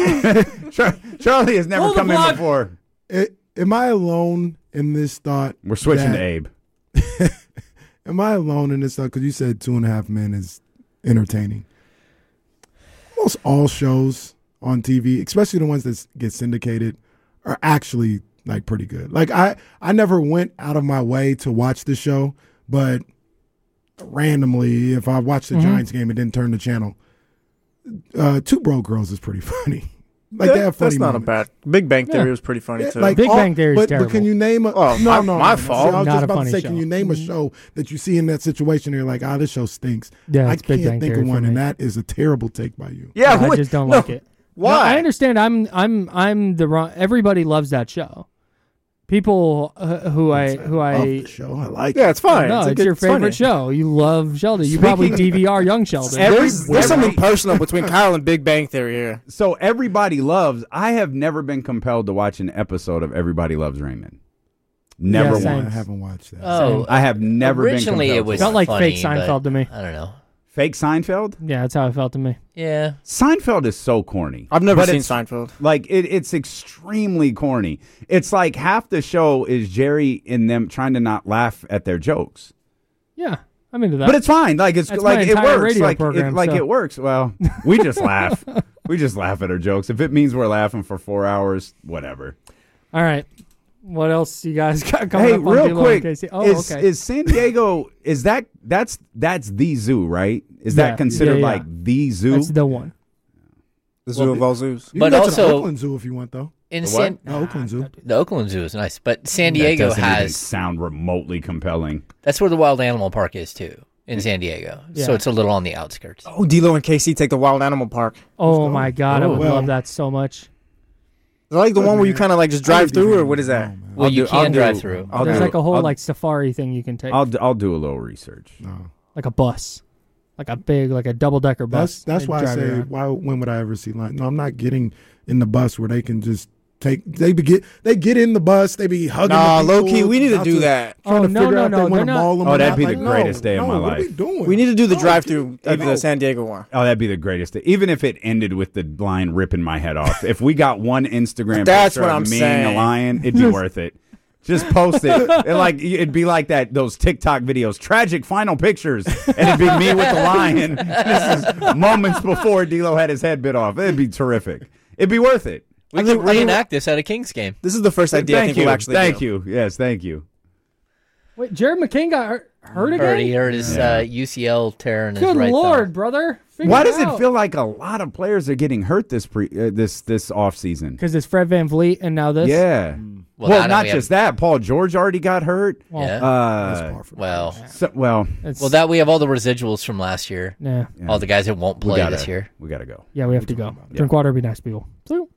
Charlie has never Pull the come in plug. before. Am I alone in this thought? We're switching that- to Abe. Am I alone in this thought? Because you said 2.5 Men is entertaining. Almost all shows on TV, especially the ones that get syndicated, are actually like pretty good. Like I never went out of my way to watch the show, but randomly, if I watched the Giants game and didn't turn the channel, Two Broke Girls is pretty funny. Like they have funny That's not moments. a bad. Big Bang Theory Yeah. was pretty funny too. Like Big all- Bang Theory is but terrible. can you name a? Oh, no, my See, fault. I was Not just a about to funny say, show. can you name a show that you see in that situation? And you're like, this show stinks. Yeah, I it's Big can't Bang think Theory of for one, me. and that is a terrible take by you. yeah, I what- just don't no, like it. Why? No, I understand. I'm the wrong. Everybody loves that show. People who I Love the show. I like Yeah, it. it's fine. no, a it's good- your favorite funny. show. You love Sheldon. You probably DVR Young Sheldon. There's something personal between Kyle and Big Bang Theory here. So Everybody Loves. I have never been compelled to watch an episode of Everybody Loves Raymond. Never Yeah, same. once. I haven't watched that. Oh, I have never originally been it compelled was to Felt like funny, fake Seinfeld to me. I don't know. Fake Seinfeld. Yeah, that's how it felt to me. Yeah. Seinfeld is so corny. I've never But seen it's- Seinfeld. Like it's extremely corny. It's like half the show is Jerry and them trying to not laugh at their jokes. Yeah, I'm into that. But it's fine. Like it's That's like my it entire works. radio Like program, so. it works. Well, we just laugh. We just laugh at our jokes. If it means we're laughing for 4 hours, whatever. All right. What else you guys got coming Hey, up on real D-Lo quick, and KC? Oh, is okay. is San Diego? Is that's the zoo, right? Is Yeah, that considered yeah, yeah. like the zoo? That's the one. The Zoo of all zoos. You But can go to also- the Oakland Zoo if you want, though. In The San, The Oakland Zoo. the Oakland Zoo is nice, but San That Diego doesn't even has. sound remotely compelling. That's where the Wild Animal Park is too, in San Diego. So Yeah. it's a little on the outskirts. Oh, D-Lo and KC take the Wild Animal Park. Oh my God, I would Well- love that so much. Is it like the one where you kind of like just drive through, or what is that? Well, you can drive through. There's like a whole like safari thing you can take, I'll do a little research. No. like a bus, like a big, like a double decker bus. That's and why I drive say, around. when would I ever see lions? No, I'm not getting in the bus where they can just they get in the bus, they be hugging. Nah, the people, low key, we need to about do that. Trying Oh, to no, figure no, out no, they they're want to not- maul them. Oh, or that'd not. be Like, the greatest day of my What are life. we doing? We need to do the No, drive-through at no. the San Diego one. Oh, that'd be the greatest. Even if it ended with the lion ripping my head off. If we got one Instagram That's picture what of I'm me saying. and a lion, it'd be worth it. Just post it. It'd be like those TikTok videos, tragic final pictures, and it'd be me with the lion. This is moments before D'Lo had his head bit off. It'd be terrific. It'd be worth it. We could reenact this at a Kings game. This is the first idea I Thank think you. we'll actually Thank do. you. Yes, thank you. Wait, Jared McCain got hurt again? He hurt his UCL tear in his Good right Lord, thumb. brother. Figure Why does it out. feel like a lot of players are getting hurt this off season? Because it's Fred Van Vliet and now this. Yeah. Well, Well, now not we have- just that. Paul George already got hurt. Well, Yeah. That's far from Well, it's- well, that we have all the residuals from last year. Yeah. All the guys that won't we play gotta, this year. We got to go. Yeah, we have to go. Drink water, be nice, people. So.